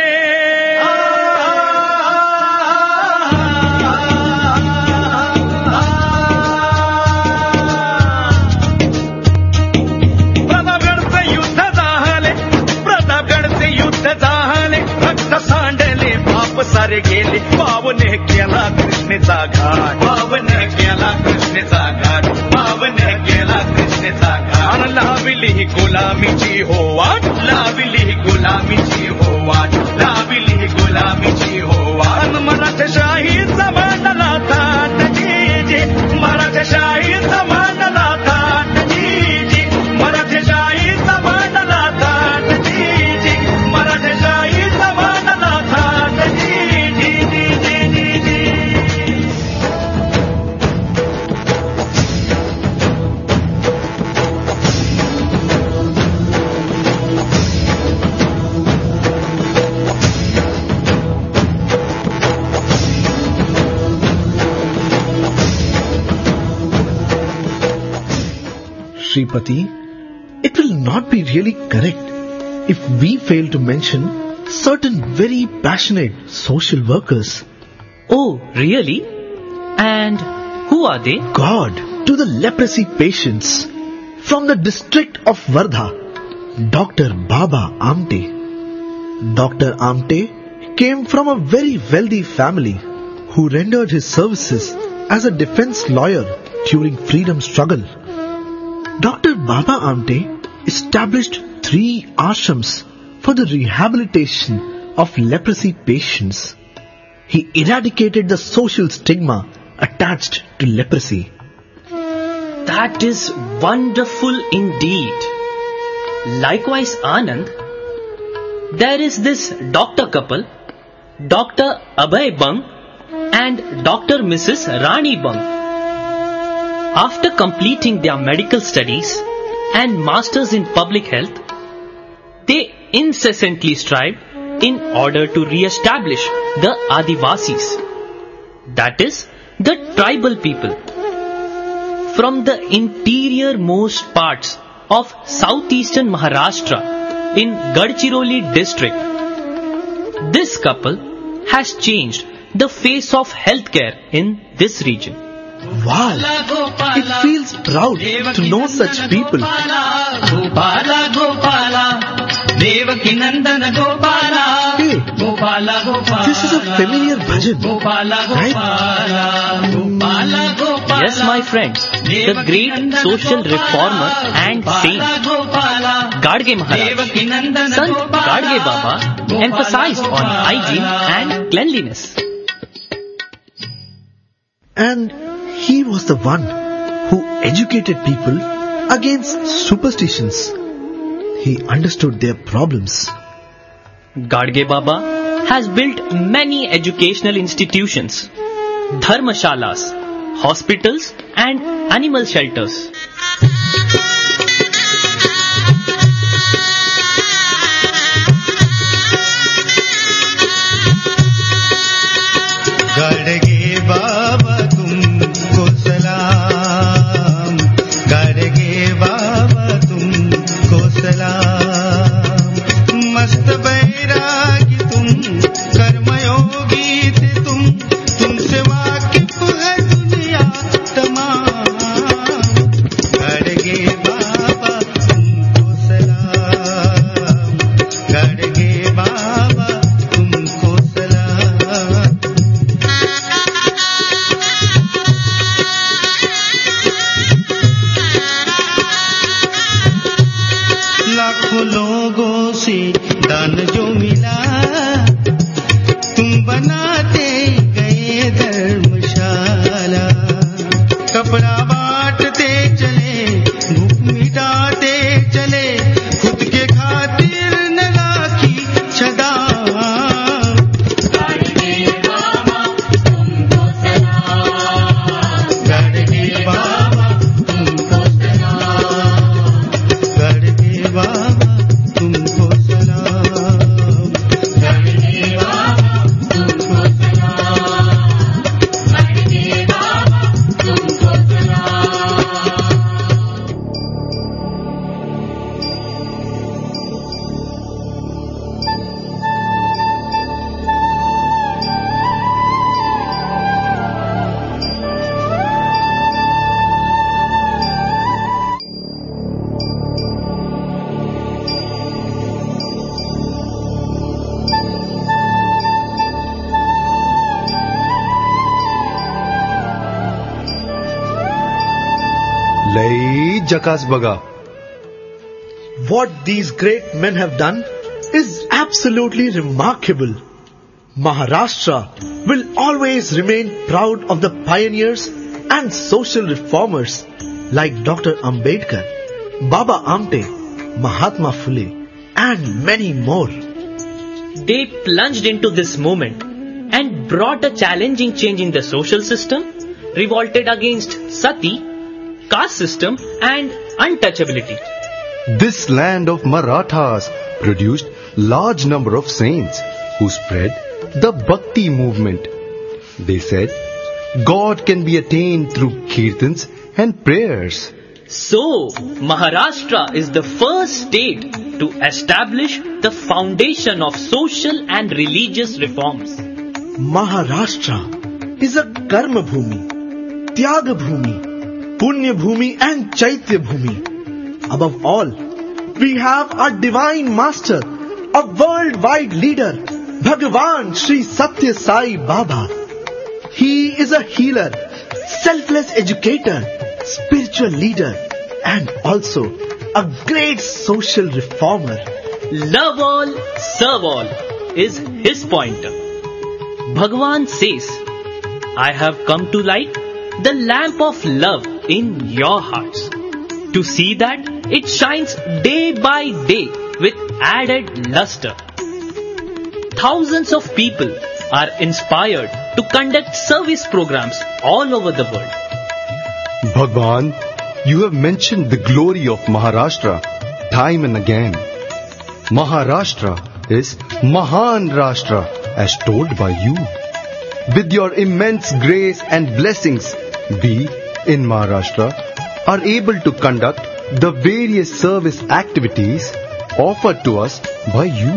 सांडले बाप सारे गेले. पावने केला कृष्णेचा घाट, पावने केला कृष्णेचा घाट, पावने केला कृष्णेचा घाट. लाविली गुलामीची हो वाट, लाविली गुलामीची हो वाट, लाविली गुलामीची हो वाट. मराठशाहीचा मांडला थाट जी जी, मराठशाहीचा मांडला थाट जी जी, मराठशाहीचा मांडला थाट जी जी, मराठशाहीचा मांडला थाट जी जी जी जी जी. Shripati, it will not be really correct if we fail to mention certain very passionate social workers. Oh, really? And who are they? God to the leprosy patients from the district of Wardha, Doctor Baba Amte. Doctor Amte came from a very wealthy family who rendered his services as a defense lawyer during freedom struggle. Doctor Baba Amte established three ashrams for the rehabilitation of leprosy patients. He eradicated the social stigma attached to leprosy. That is wonderful indeed. Likewise, Anand, there is this doctor couple, Doctor Abhay Bang and Doctor Missus Rani Bang. After completing their medical studies and masters in public health, they incessantly strive in order to re-establish the Adivasis, that is, the tribal people, from the interior most parts of southeastern Maharashtra in Gadchiroli district. This couple has changed the face of healthcare in this region. Wow! It feels proud to know such people. Gopala, Gopala, Devaki Nandana Gopala. Hey, Gopala, Gopala, this is a familiar bhajan, Gopala, right? Gopala, Gopala. Yes, my friend, the great social reformer and saint Gadge Maharaj, Sant Gadge Baba, emphasized on hygiene and cleanliness. And he was the one who educated people against superstitions. He understood their problems. Gadge Baba has built many educational institutions, dharmashalas, hospitals and animal shelters. Gadge Baba tumko salam, Gadge Baba tumko salam, mast bairagi tum, karmayogi the tum, tumse waqif hai duniya tamam. Gadge Baba tumko salam, Gadge Baba tumko salam. लाखों लोगों से दान जो मिला, तुम बनाते गए धर्मशाला, कपड़ा बांटते चले, भूख मिटाते चले, खुद के खातिर न राखी छदा। Gadge Baba tumko salam, Gadge Baba tumko salam, Gadge Baba tumko salam, Gadge Baba tumko salam, Gadge Baba tumko salam. Lay Jakas Baga. What these great men have done is absolutely remarkable. Maharashtra will always remain proud of the pioneers and social reformers like Doctor Ambedkar, Baba Amte, Mahatma Phule, and many more. They plunged into this movement and brought a challenging change in the social system, revolted against sati, caste system and untouchability. This land of Marathas produced large number of saints who spread the Bhakti movement. They said, God can be attained through kirtans and prayers. So, Maharashtra is the first state to establish the foundation of social and religious reforms. Maharashtra is a Karma Bhumi, Tyaga Bhumi, Punya Bhumi and Chaitya Bhumi. Above all, we have our Divine Master, a worldwide leader, Bhagavan Sri Satya Sai Baba. He is a healer, selfless educator, spiritual leader and also a great social reformer. Love all, serve all is his pointer. Bhagavan says, I have come to light the lamp of love in your hearts, to see that it shines day by day with added luster. Thousands of people are inspired to conduct service programs all over the world. Bhagwan, you have mentioned the glory of Maharashtra time and again. Maharashtra is Mahan Rashtra as told by you. With your immense grace and blessings, we in Maharashtra are able to conduct the various service activities offered to us by you.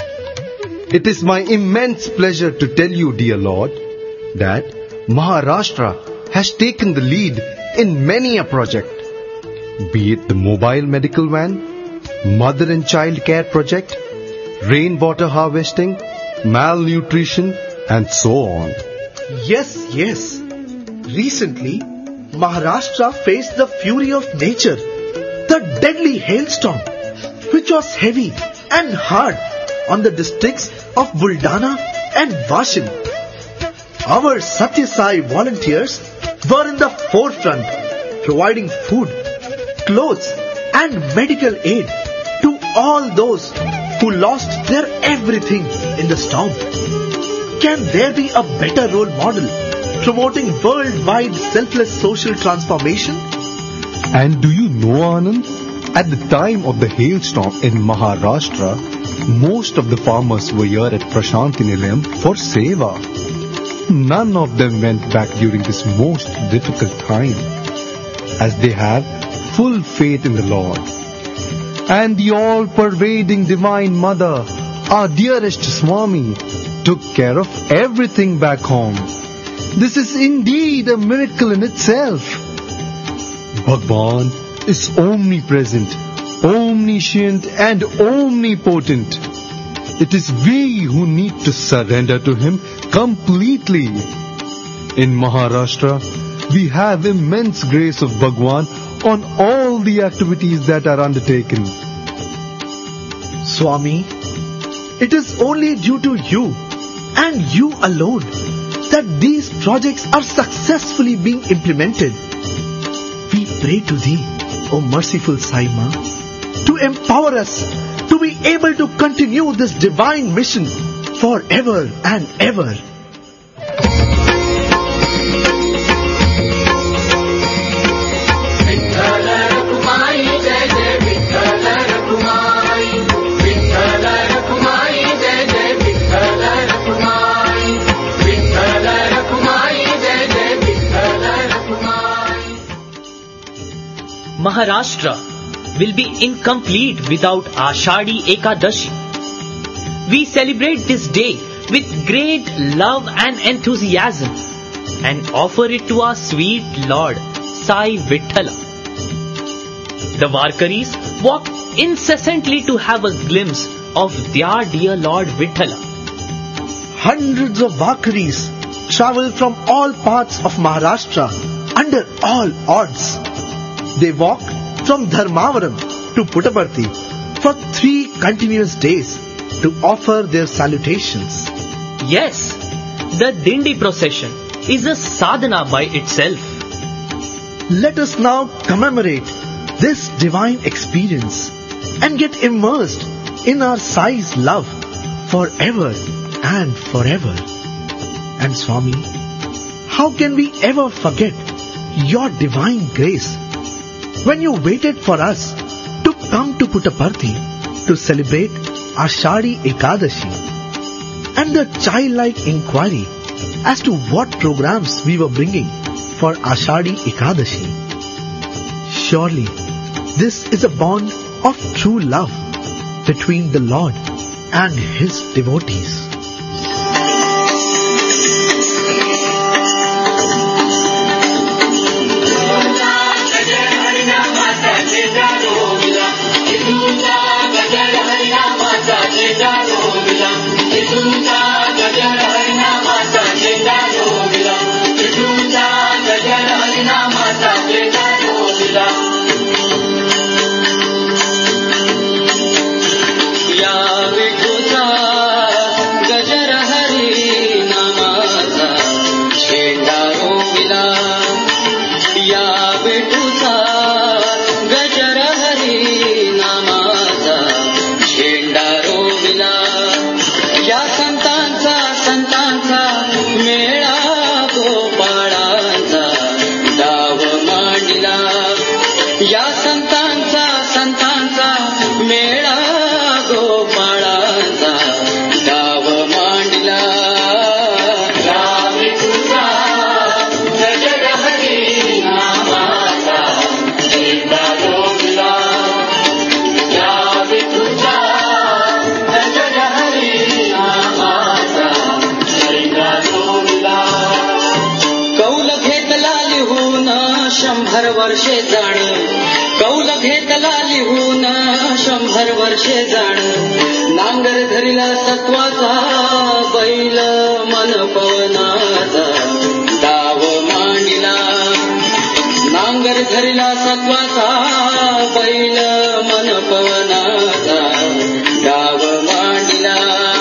It is my immense pleasure to tell you, dear Lord, that Maharashtra has taken the lead in many a project, be it the mobile medical van, mother and child care project, rainwater harvesting, malnutrition, and so on. Yes, yes. Recently, Maharashtra faced the fury of nature, the deadly hailstorm, which was heavy and hard on the districts of Buldana and Vashin. Our Satya Sai volunteers were in the forefront, providing food, clothes and medical aid to all those who lost their everything in the storm. Can there be a better role model promoting worldwide selfless social transformation? And do you know, Anand, at the time of the hailstorm in Maharashtra, most of the farmers were here at Prashanti Nilayam for seva. None of them went back during this most difficult time, as they have full faith in the Lord. And the all-pervading Divine Mother, our dearest Swami, took care of everything back home. This is indeed a miracle in itself. Bhagwan is omnipresent, omniscient and omnipotent. It is we who need to surrender to Him completely. In Maharashtra, we have immense grace of Bhagwan on all the activities that are undertaken. Swami, it is only due to you and you alone that these projects are successfully being implemented. We pray to Thee, O merciful Sai Ma, to empower us to be able to continue this divine mission forever and ever. Maharashtra will be incomplete without Ashadi Ekadashi. We celebrate this day with great love and enthusiasm and offer it to our sweet Lord Sai Vithala. The Varkaris walk incessantly to have a glimpse of their dear Lord Vithala. Hundreds of Varkaris travel from all parts of Maharashtra under all odds. They walk from Dharmavaram to Puttaparthi for three continuous days to offer their salutations. Yes, the Dindi procession is a sadhana by itself. Let us now commemorate this divine experience and get immersed in our Sai's love forever and forever. And Swami, how can we ever forget your divine grace when you waited for us to come to Puttaparthi to celebrate Ashadi Ekadashi, and the childlike inquiry as to what programs we were bringing for Ashadi Ekadashi? Surely this is a bond of true love between the Lord and His devotees. शंभर वर्षे जाण कौल घेतला लिहून शंभर वर्षे जाण नांगर धरिला सत्वाचा बैल मन पवनाचा डाव मांडिला नांगर धरिला सत्वाचा बैल मन पवनाचा डाव मांडिला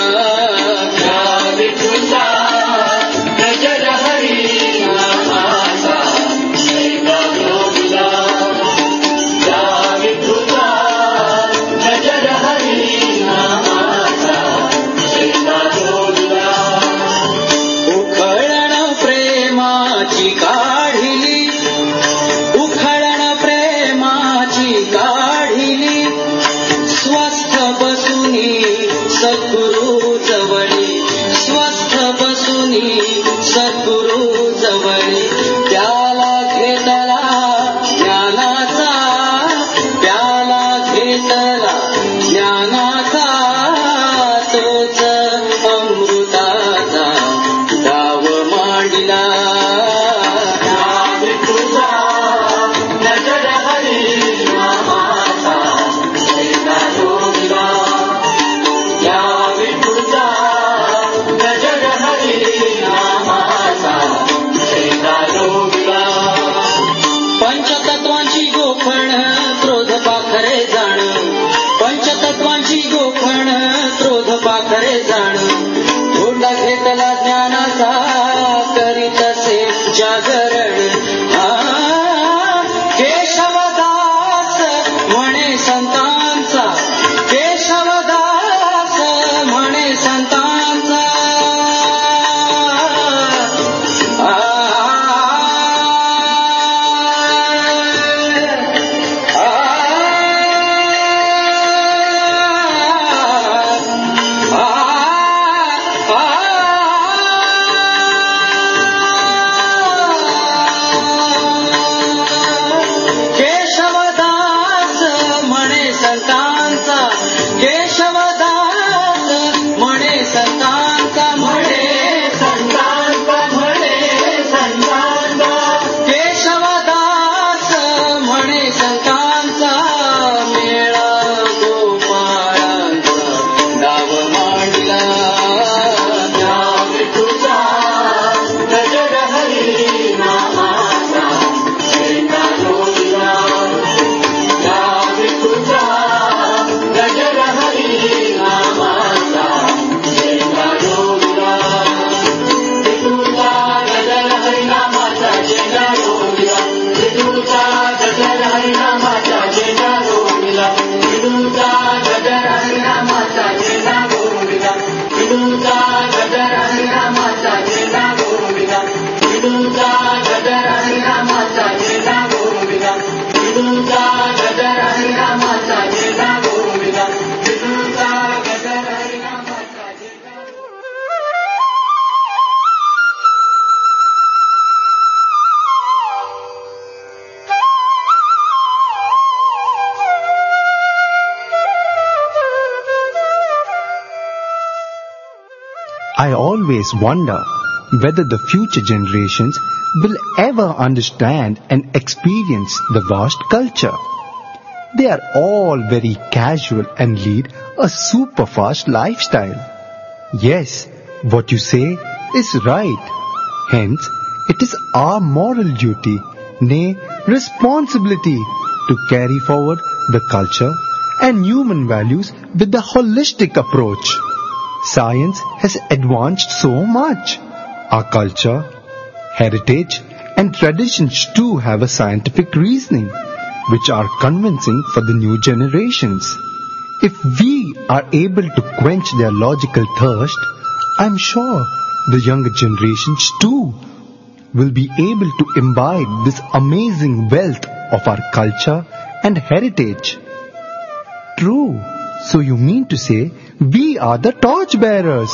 सद्गुरु जवळी स्वस्थ बसुनी सद्गुरु जवळी प्याला घेतला ज्ञानाचा प्याला घेतला ज्ञानाचा तोच अमृताचा डाव मांडिला पंचतत्वांची गोफण क्रोध पाखरे जाण पंचतत्वांची गोफण क्रोध पाखरे जाण धोंडा घेतला ज्ञानाचा करीत असे जागरण केशवदास म्हणे संतांचा केशवदास म्हणे संतांचा always wonder whether the future generations will ever understand and experience the vast culture. They are all very casual and lead a super fast lifestyle. Yes, what you say is right. Hence, it is our moral duty, nay, responsibility to carry forward the culture and human values with the holistic approach. Science has advanced so much. Our culture, heritage and traditions too have a scientific reasoning which are convincing for the new generations. If we are able to quench their logical thirst, I'm sure the younger generations too will be able to imbibe this amazing wealth of our culture and heritage. True. So you mean to say we are the torch bearers?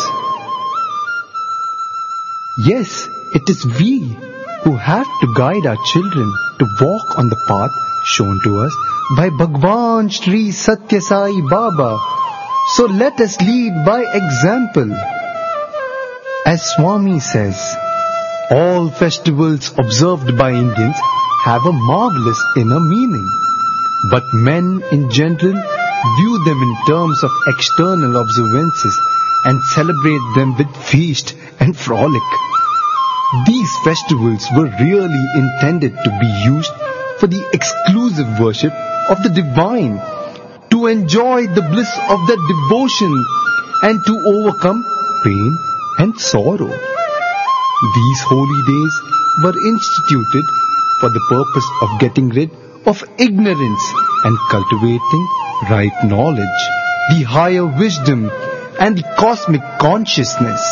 Yes, it is we who have to guide our children to walk on the path shown to us by Bhagwan Sri Satya Sai Baba. So let us lead by example. As Swami says, all festivals observed by Indians have a marvelous inner meaning. But men in general view them in terms of external observances and celebrate them with feast and frolic. These festivals were really intended to be used for the exclusive worship of the divine, to enjoy the bliss of that devotion and to overcome pain and sorrow. These holy days were instituted for the purpose of getting rid of ignorance and cultivating right knowledge, the higher wisdom and the cosmic consciousness.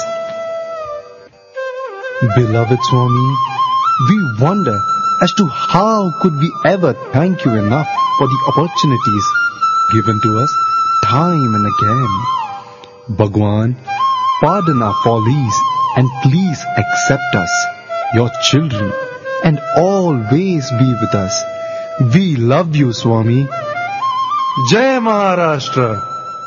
Beloved Swami, we wonder as to how could we ever thank you enough for the opportunities given to us time and again. Bhagwan, pardon our follies and please accept us, your children, and always be with us. We love you, Swami. Jai Maharashtra!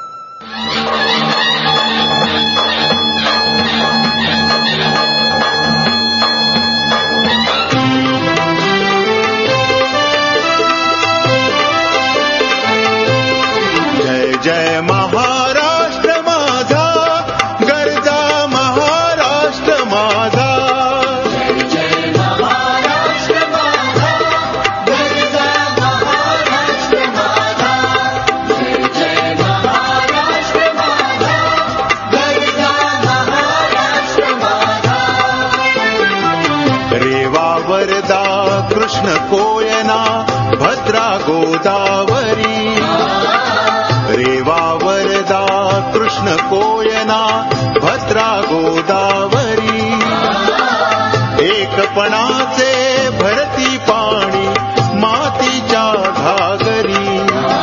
Krishna Koyna भद्रा गोदावरी रेवा वरदा कृष्ण कोयना भद्रा गोदावरी एकपणाचे भरती पाणी मातीच्या घागरी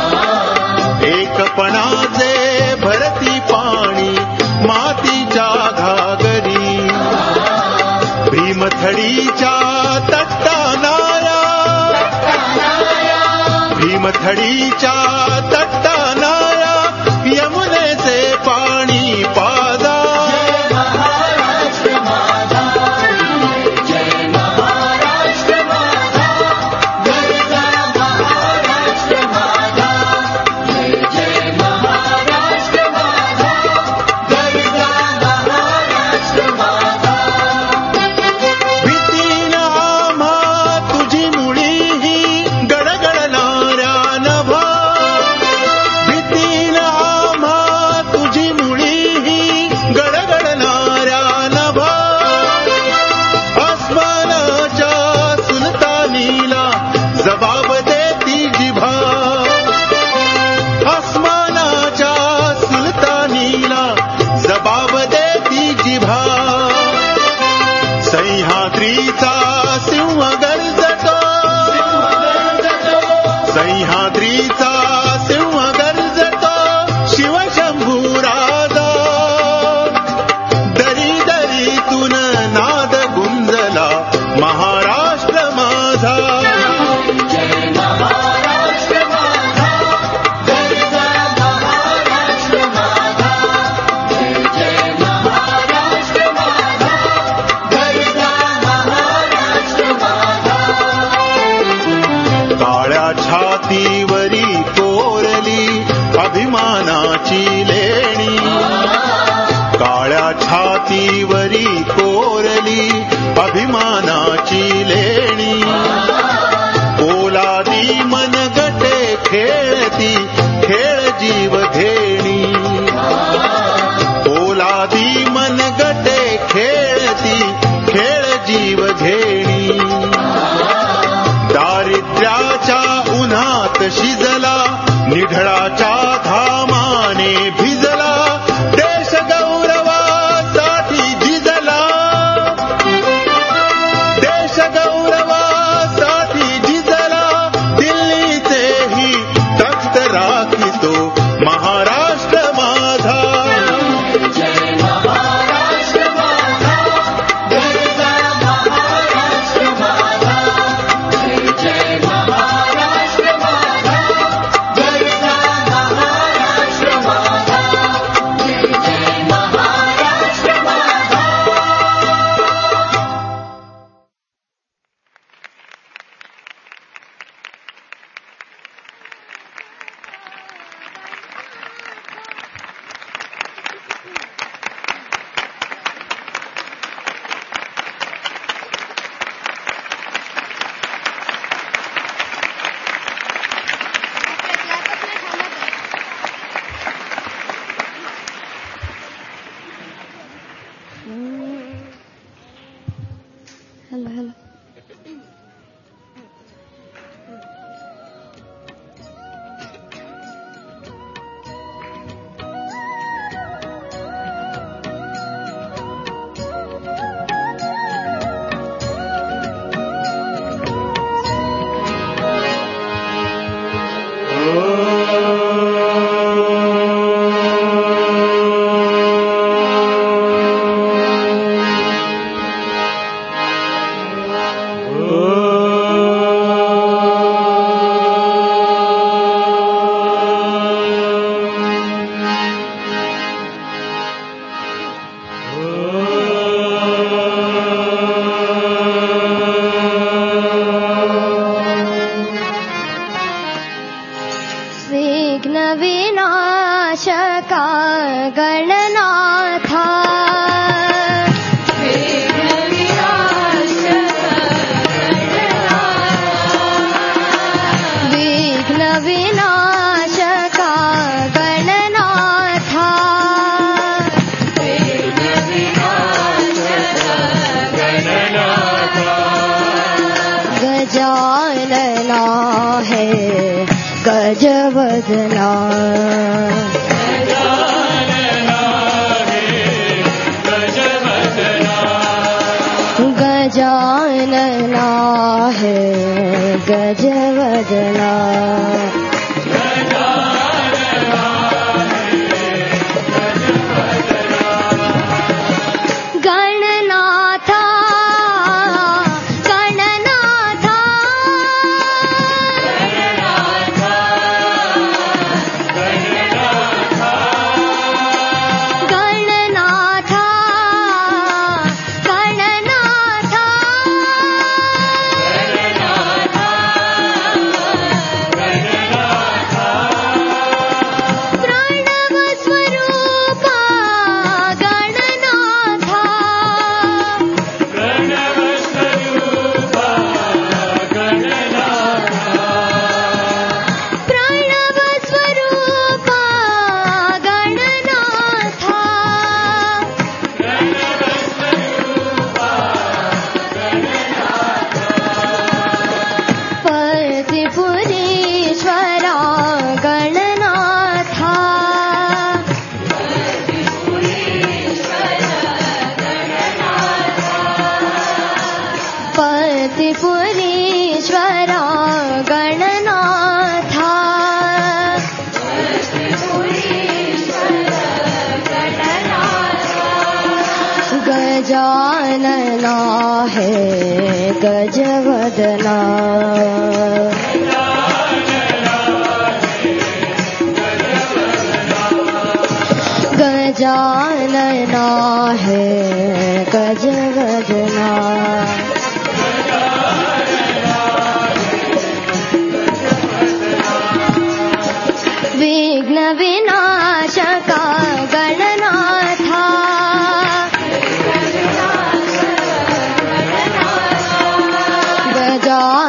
एकपणाचे भरती पाणी मातीच्या घागरी भीमथडीच्या तट्टानाया भीमथडीच्या तट्टानाया यमुनेचे पाणी पादा Jai Maharashtra कोरली अभिमानाची लेणी पोलादी मनगटे खेळती खेळ जीव घेणी पोलादी मनगटे खेळती खेळ जीव घेणी दारिद्र्याच्या उन्हात शिजला निढळाच्या धामाने भिजला देश गौरवासाठी झिजला देश गौरवासाठी झिजला दिल्लीचेही तख्त राखितो महाराष्ट्र माझा Hello, hello. विघ्नविनाशका गणनाथा विघ्नविनाशका गणनाथा गजानना है गजवदना गजानना है गजवदना गणनाथा गजानना है गजवदना गजानना है गजवदना विघ्न विनाशका गणनाथा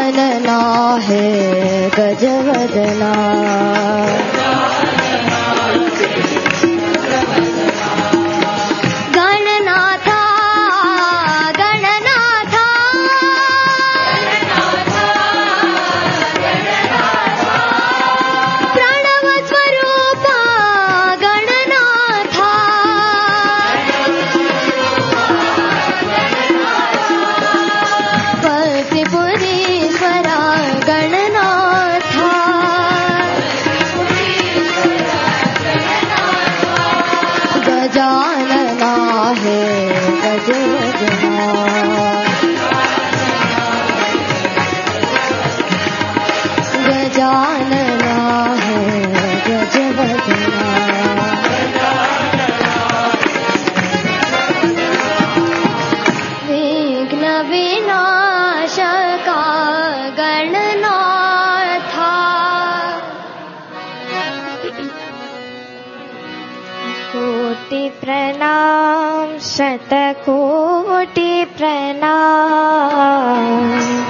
गजानना है गजवदना गणनाथा गणनाथा प्रणव स्वरूपा गणनाथा पत्नीपुरीश्वरा गणनाथा गजानना है गजवदना गजानना है गजवदना विघ्न विनाशका गणनाथा कोटि प्रणाम शतकोटि प्रणाम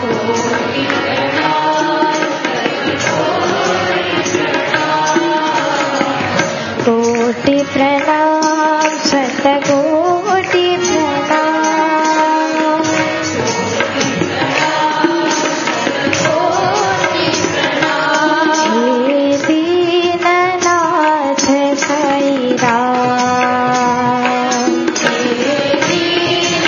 कोटि प्रणाम शतकोटि प्रणाम हे दीननाथ साई राम हे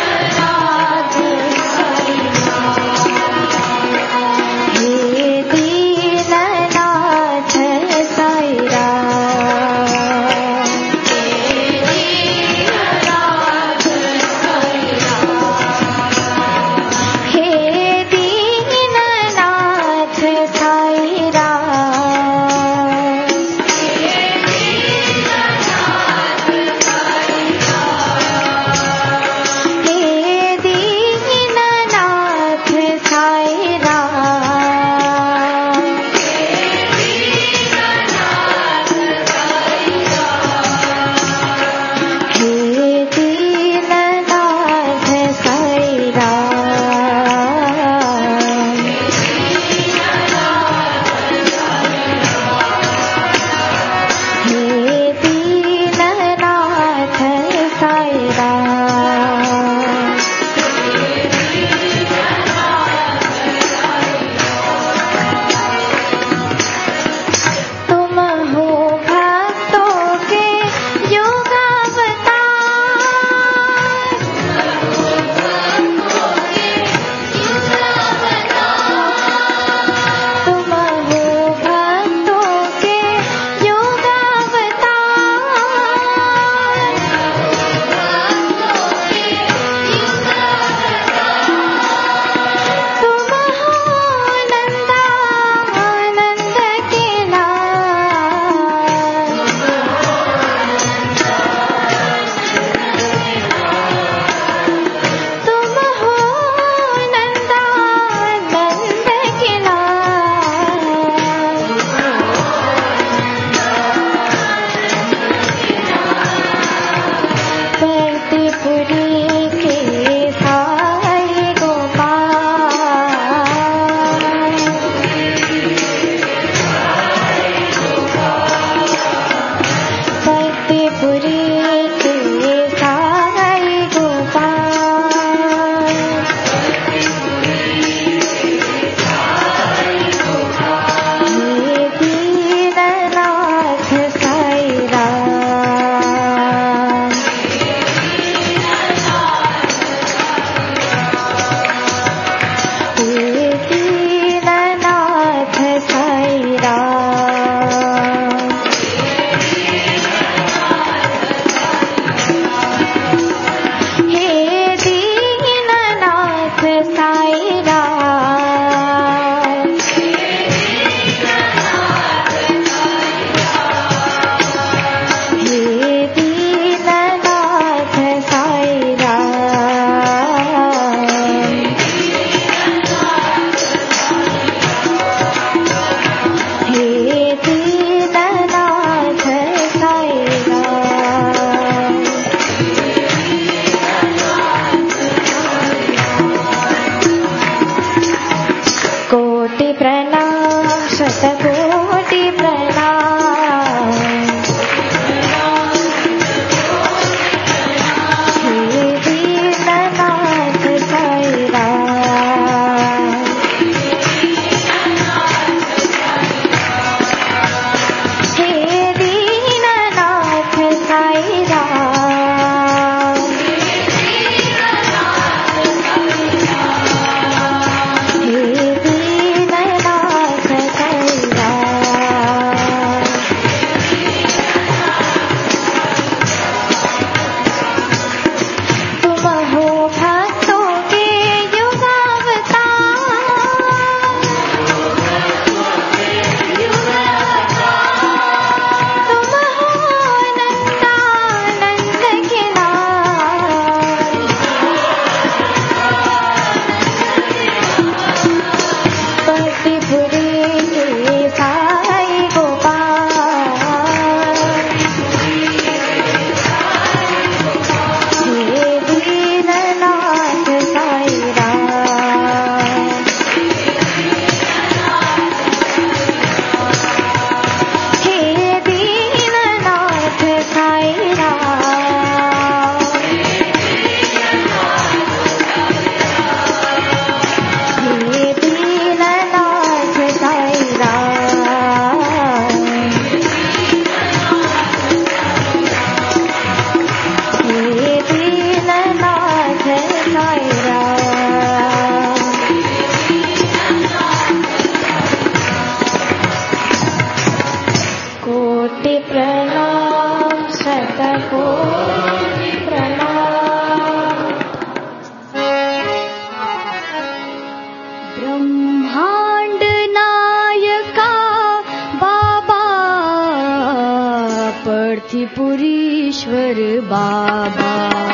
पुरीश्वर बाबा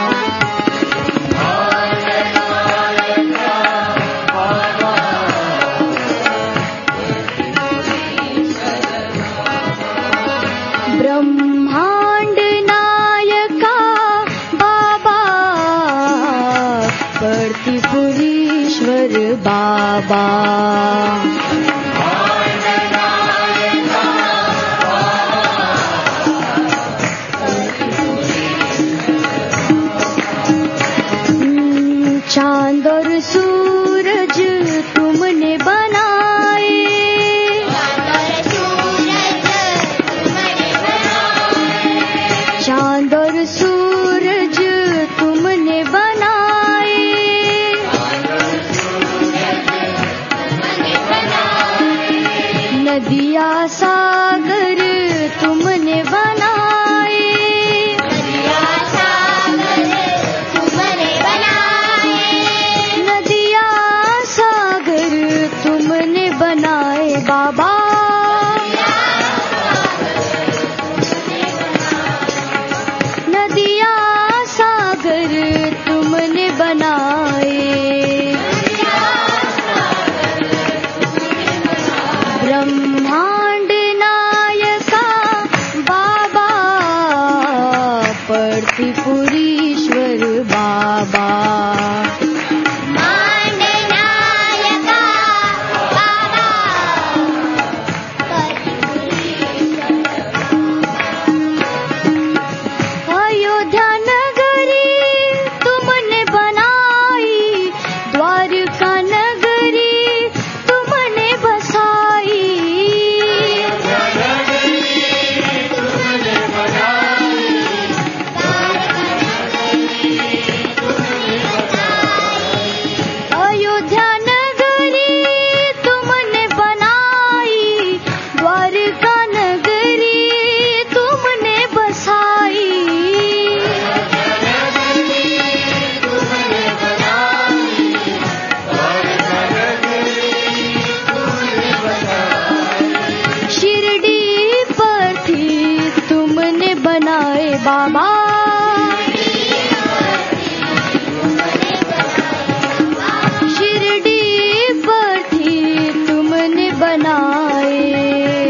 ब्रह्मांड नायका बाबा पुरीश्वर बाबा चांद और सूरज तुमने बनाए चांद और सूरज तुमने बनाए नदिया सागर तुमने बनाए नदिया सागर तुमने बनाए बाबा नदिया सागर तुमने बनाए ब्रह्मांड नायका बाबा पुरीश्वर बाबा अयोध्या नगरी तुमने बनाई द्वारका नगरी तुमने बसाई अयोध्या नगरी तुमने बनाई द्वारका नगरी तुमने बसाई शिरडी पर थी तुमने बनाए बाबा शिरडी पर थी तुमने बनाए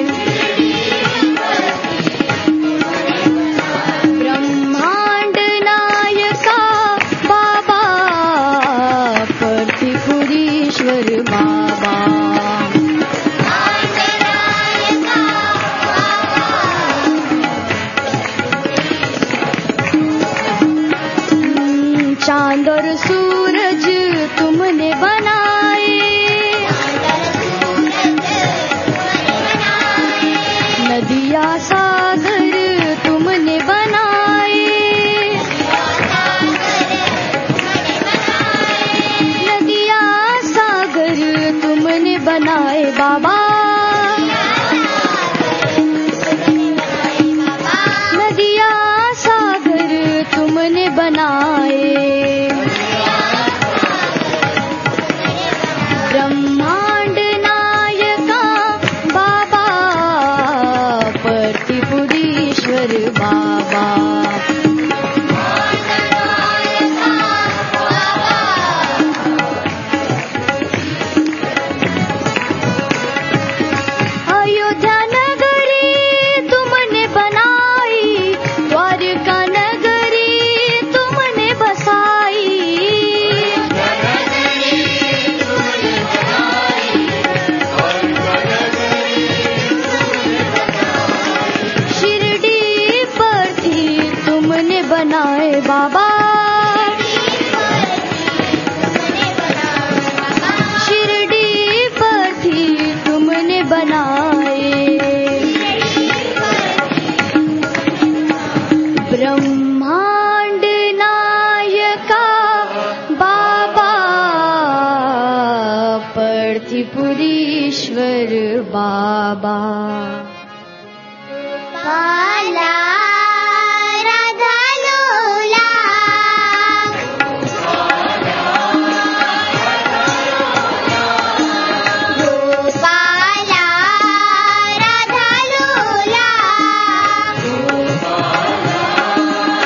ब्रह्मांड नायका बाबा पुरीश्वर बाबा चांद और सूरज तुमने बनाए नदिया सागर तुमने बनाए नदिया सागर तुमने बनाए बाबा नदिया सागर तुमने बनाए ब्रह्मांड नायका बाबा पुरीश्वर बाबा अयोध्या नगरी तुमने बनाई द्वारका नगरी तुमने बसाई शिरडी पर थी तुमने बनाए बाबा शिरडी पर थी तुमने बनाए ब्रह्मांड नायका बाबा पुरीश्वर बाबा काला राधा लोला गोपाला राधा लोला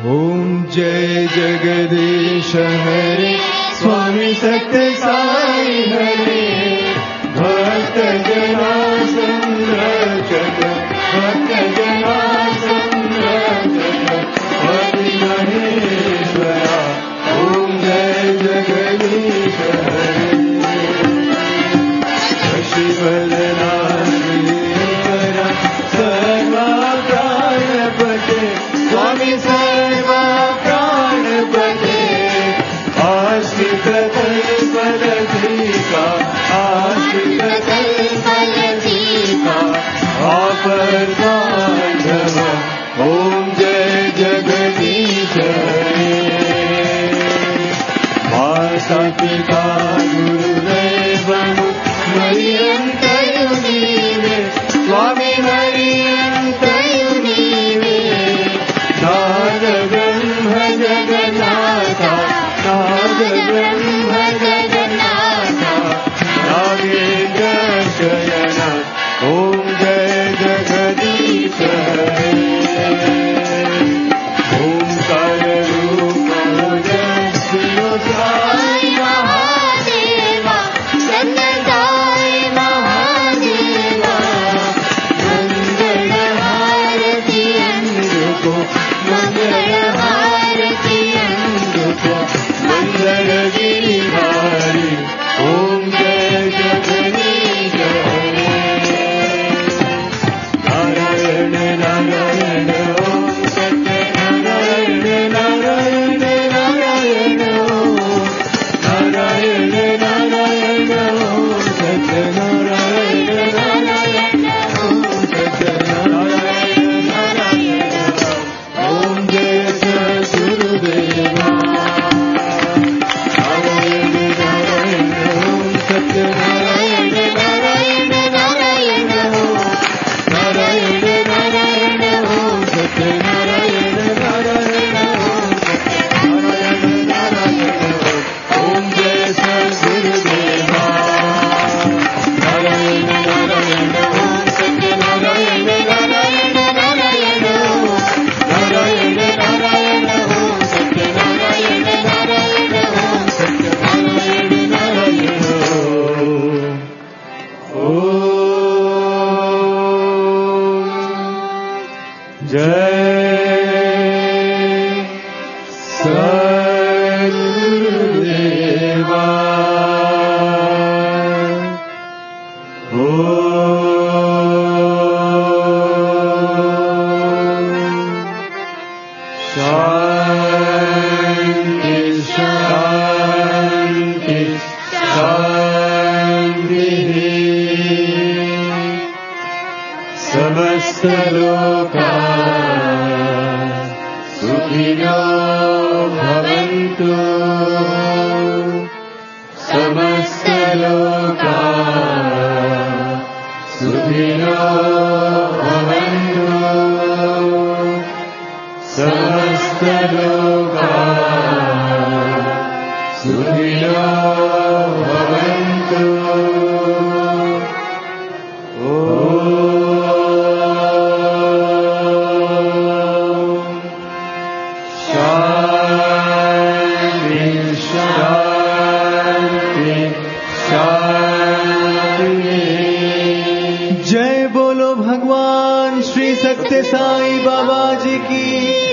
ओम जय जगदीश हरे स्वामी सत्य साई हरे भक्त जना संरक्षक भक्त जना संरक्षक हरि महेश्वरा ओम जय जगदीश हरे शिवलना श्रीकरा सर्वा प्राणपते स्वामी सर्वा प्राणपते आश्रित कल्पलतिका आश्रित कल्पलतिका आपर बांधव ओम जय जगदीश हरे माता पिता गुरुदेव मरियंतयुनीवे स्वामी मरियंतयुनीवे नाद ब्रह्म जगन्नाथा नाद ब्रह्म जगन्नाथा नागेन्द्र शयन ओम जय जगदीश हरे ओंकार रूप शिव साई महादेवा सन्नदाय महादेवा मंगल हारति अंगको मंगल हारति अंगको मंगल गिरिधारी ओम जय जगदीश हरे नारायण नारायण ओम सत्य नारायण नारायण नारायण ओम नारायण नारायण ओम सत्य नारायण नारायण ओम सत्य नारायण नारायण ओम जय सद्गुरुदेवा नारायण नारायण ओम सत्य नारायण नारायण नारायण ओम नारायण नारायण ओम सत्य नारायण नारायण ओम सत्य नारायण नारायण ओम जय सद्गुरुदेवा नारायण नारायण ओम सत्य नारायण नारायण नारायण ओम नारायण नारायण ओम सत्य नारायण नारायण ओम सत्य नारायण नारायण ओम जय सद्गुरुदेवा शांति शांति शांति समस्त लोका सुखिनो भवन्तु समस्त लोका सुखिनो भवन्तु समस्त लोका सुखिनो भवन्तु जय बोलो भगवान श्री सत्य साई बाबा जी की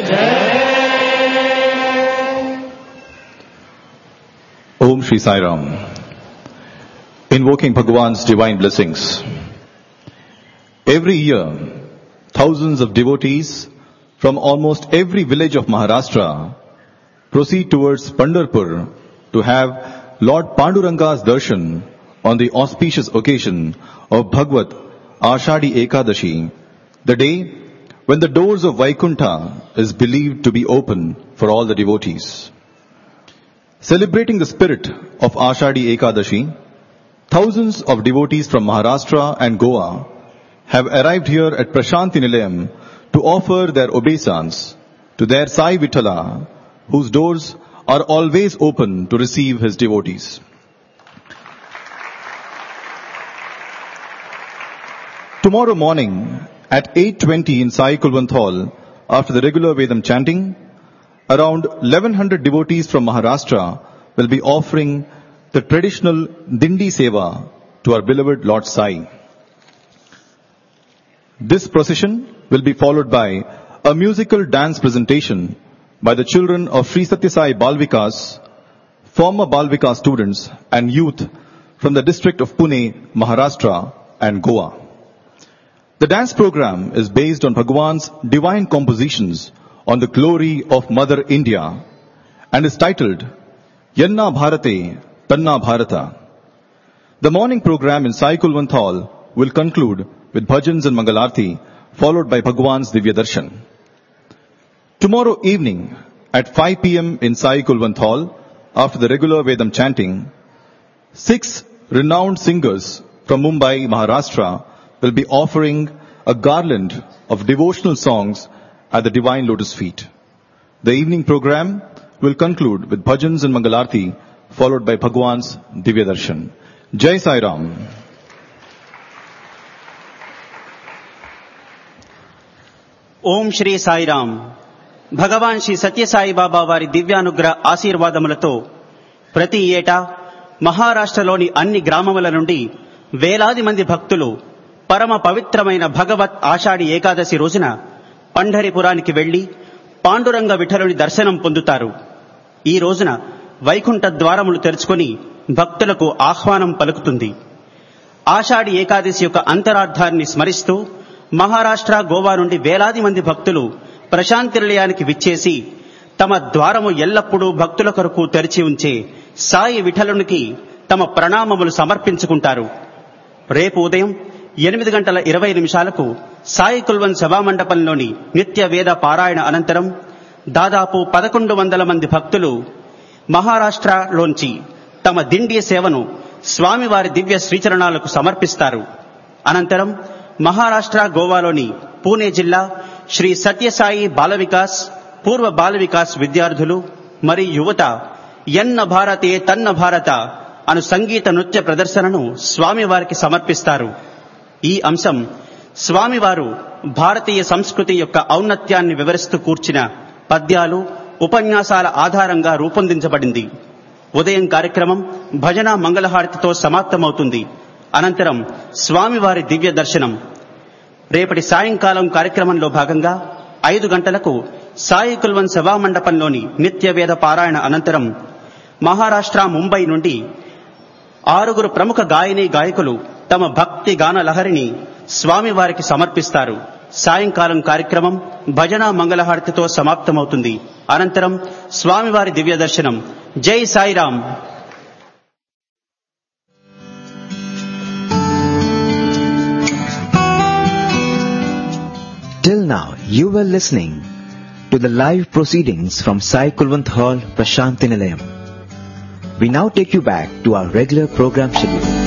Om Shri Sai Ram. Invoking Bhagwan's divine blessings. Every year, thousands of devotees from almost every village of Maharashtra proceed towards Pandharpur to have Lord Panduranga's darshan on the auspicious occasion of Bhagwat Ashadi Ekadashi, the day when the doors of Vaikuntha is believed to be open for all the devotees. Celebrating the spirit of Ashadi Ekadashi, thousands of devotees from Maharashtra and Goa have arrived here at Prashanti Nilayam to offer their obeisance to their Sai Vithala, whose doors are always open to receive his devotees. Tomorrow morning at eight twenty in Sai Kulwant Hall, after the regular Vedam chanting, around eleven hundred devotees from Maharashtra will be offering the traditional Dindi Seva to our beloved Lord Sai. This procession will be followed by a musical dance presentation by the children of Sri Satya Sai Bal Vikas, former Bal Vikas students and youth from the district of Pune, Maharashtra and Goa. The dance program is based on Bhagwan's divine compositions on the glory of Mother India and is titled Yanna Bharate Tanna Bharata. The morning program in Sai Kulwant Hall will conclude with bhajans and Mangalarti, followed by Bhagwan's Divya Darshan. Tomorrow evening at five p.m. in Sai Kulwant Hall, after the regular Vedam chanting, six renowned singers from Mumbai, Maharashtra will be offering a garland of devotional songs at the Divine Lotus feet. The evening program will conclude with bhajans and Mangalarti, followed by Bhagwan's Divya Darshan. Jai Sai Ram. ఓం శ్రీ సాయిరామ్. భగవాన్ శ్రీ సత్యసాయి బాబా వారి దివ్యానుగ్రహ ఆశీర్వాదములతో ప్రతి ఏటా మహారాష్ట్రలోని అన్ని గ్రామముల నుండి వేలాది మంది భక్తులు పరమ పవిత్రమైన భగవత్ ఆషాఢి ఏకాదశి రోజున పంఢరిపురానికి వెళ్లి పాండురంగ విఠలుని దర్శనం పొందుతారు. ఈ రోజున వైకుంఠ ద్వారములు తెరుచుకొని భక్తులకు ఆహ్వానం పలుకుతుంది. ఆషాఢి ఏకాదశి యొక్క అంతరార్థాన్ని స్మరిస్తూ మహారాష్ట్ర, గోవా నుండి వేలాది మంది భక్తులు ప్రశాంతి నిలయానికి విచ్చేసి తమ ద్వారము ఎల్లప్పుడూ భక్తుల కొరకు తెరిచి ఉంచే సాయి విఠలునికి తమ ప్రణామములు సమర్పించుకుంటారు. రేపు ఉదయం ఎనిమిది గంటల ఇరవై నిమిషాలకు సాయి కుల్వన్ సభామండపంలోని నిత్య వేద పారాయణ అనంతరం దాదాపు పదకొండు వందల మంది భక్తులు మహారాష్ట్రలోంచి తమ దిండి సేవను స్వామివారి దివ్య శ్రీచరణాలకు సమర్పిస్తారు. అనంతరం మహారాష్ట్ర, గోవాలోని పూణే జిల్లా శ్రీ సత్యసాయి బాల వికాస్, పూర్వ బాల వికాస్ విద్యార్థులు మరియు యువత యన్న భారతే తన్న భారత అను సంగీత నృత్య ప్రదర్శనను స్వామివారికి సమర్పిస్తారు. ఈ అంశం స్వామివారు భారతీయ సంస్కృతి యొక్క ఔన్నత్యాన్ని వివరిస్తూ కూర్చిన పద్యాలు, ఉపన్యాసాల ఆధారంగా రూపొందించబడింది. ఉదయం కార్యక్రమం భజన మంగళహారతితో సమాప్తమవుతుంది. అనంతరం స్వామివారి దివ్య దర్శనం. రేపటి సాయంకాలం కార్యక్రమంలో భాగంగా ఐదు గంటలకు సాయి కుల్వన్ సభామండపంలోని నిత్య వేద పారాయణ అనంతరం మహారాష్ట్ర, ముంబై నుండి ఆరుగురు ప్రముఖ గాయని గాయకులు తమ భక్తి గాన లహరిని స్వామివారికి సమర్పిస్తారు. సాయంకాలం కార్యక్రమం భజన మంగళహారతితో సమాప్తమవుతుంది. అనంతరం స్వామివారి దివ్య దర్శనం. జై Sairam. Till now, you were listening to the live proceedings from Sai Kulwant Hall, Prashanti Nilayam. We now take you back to our regular program schedule.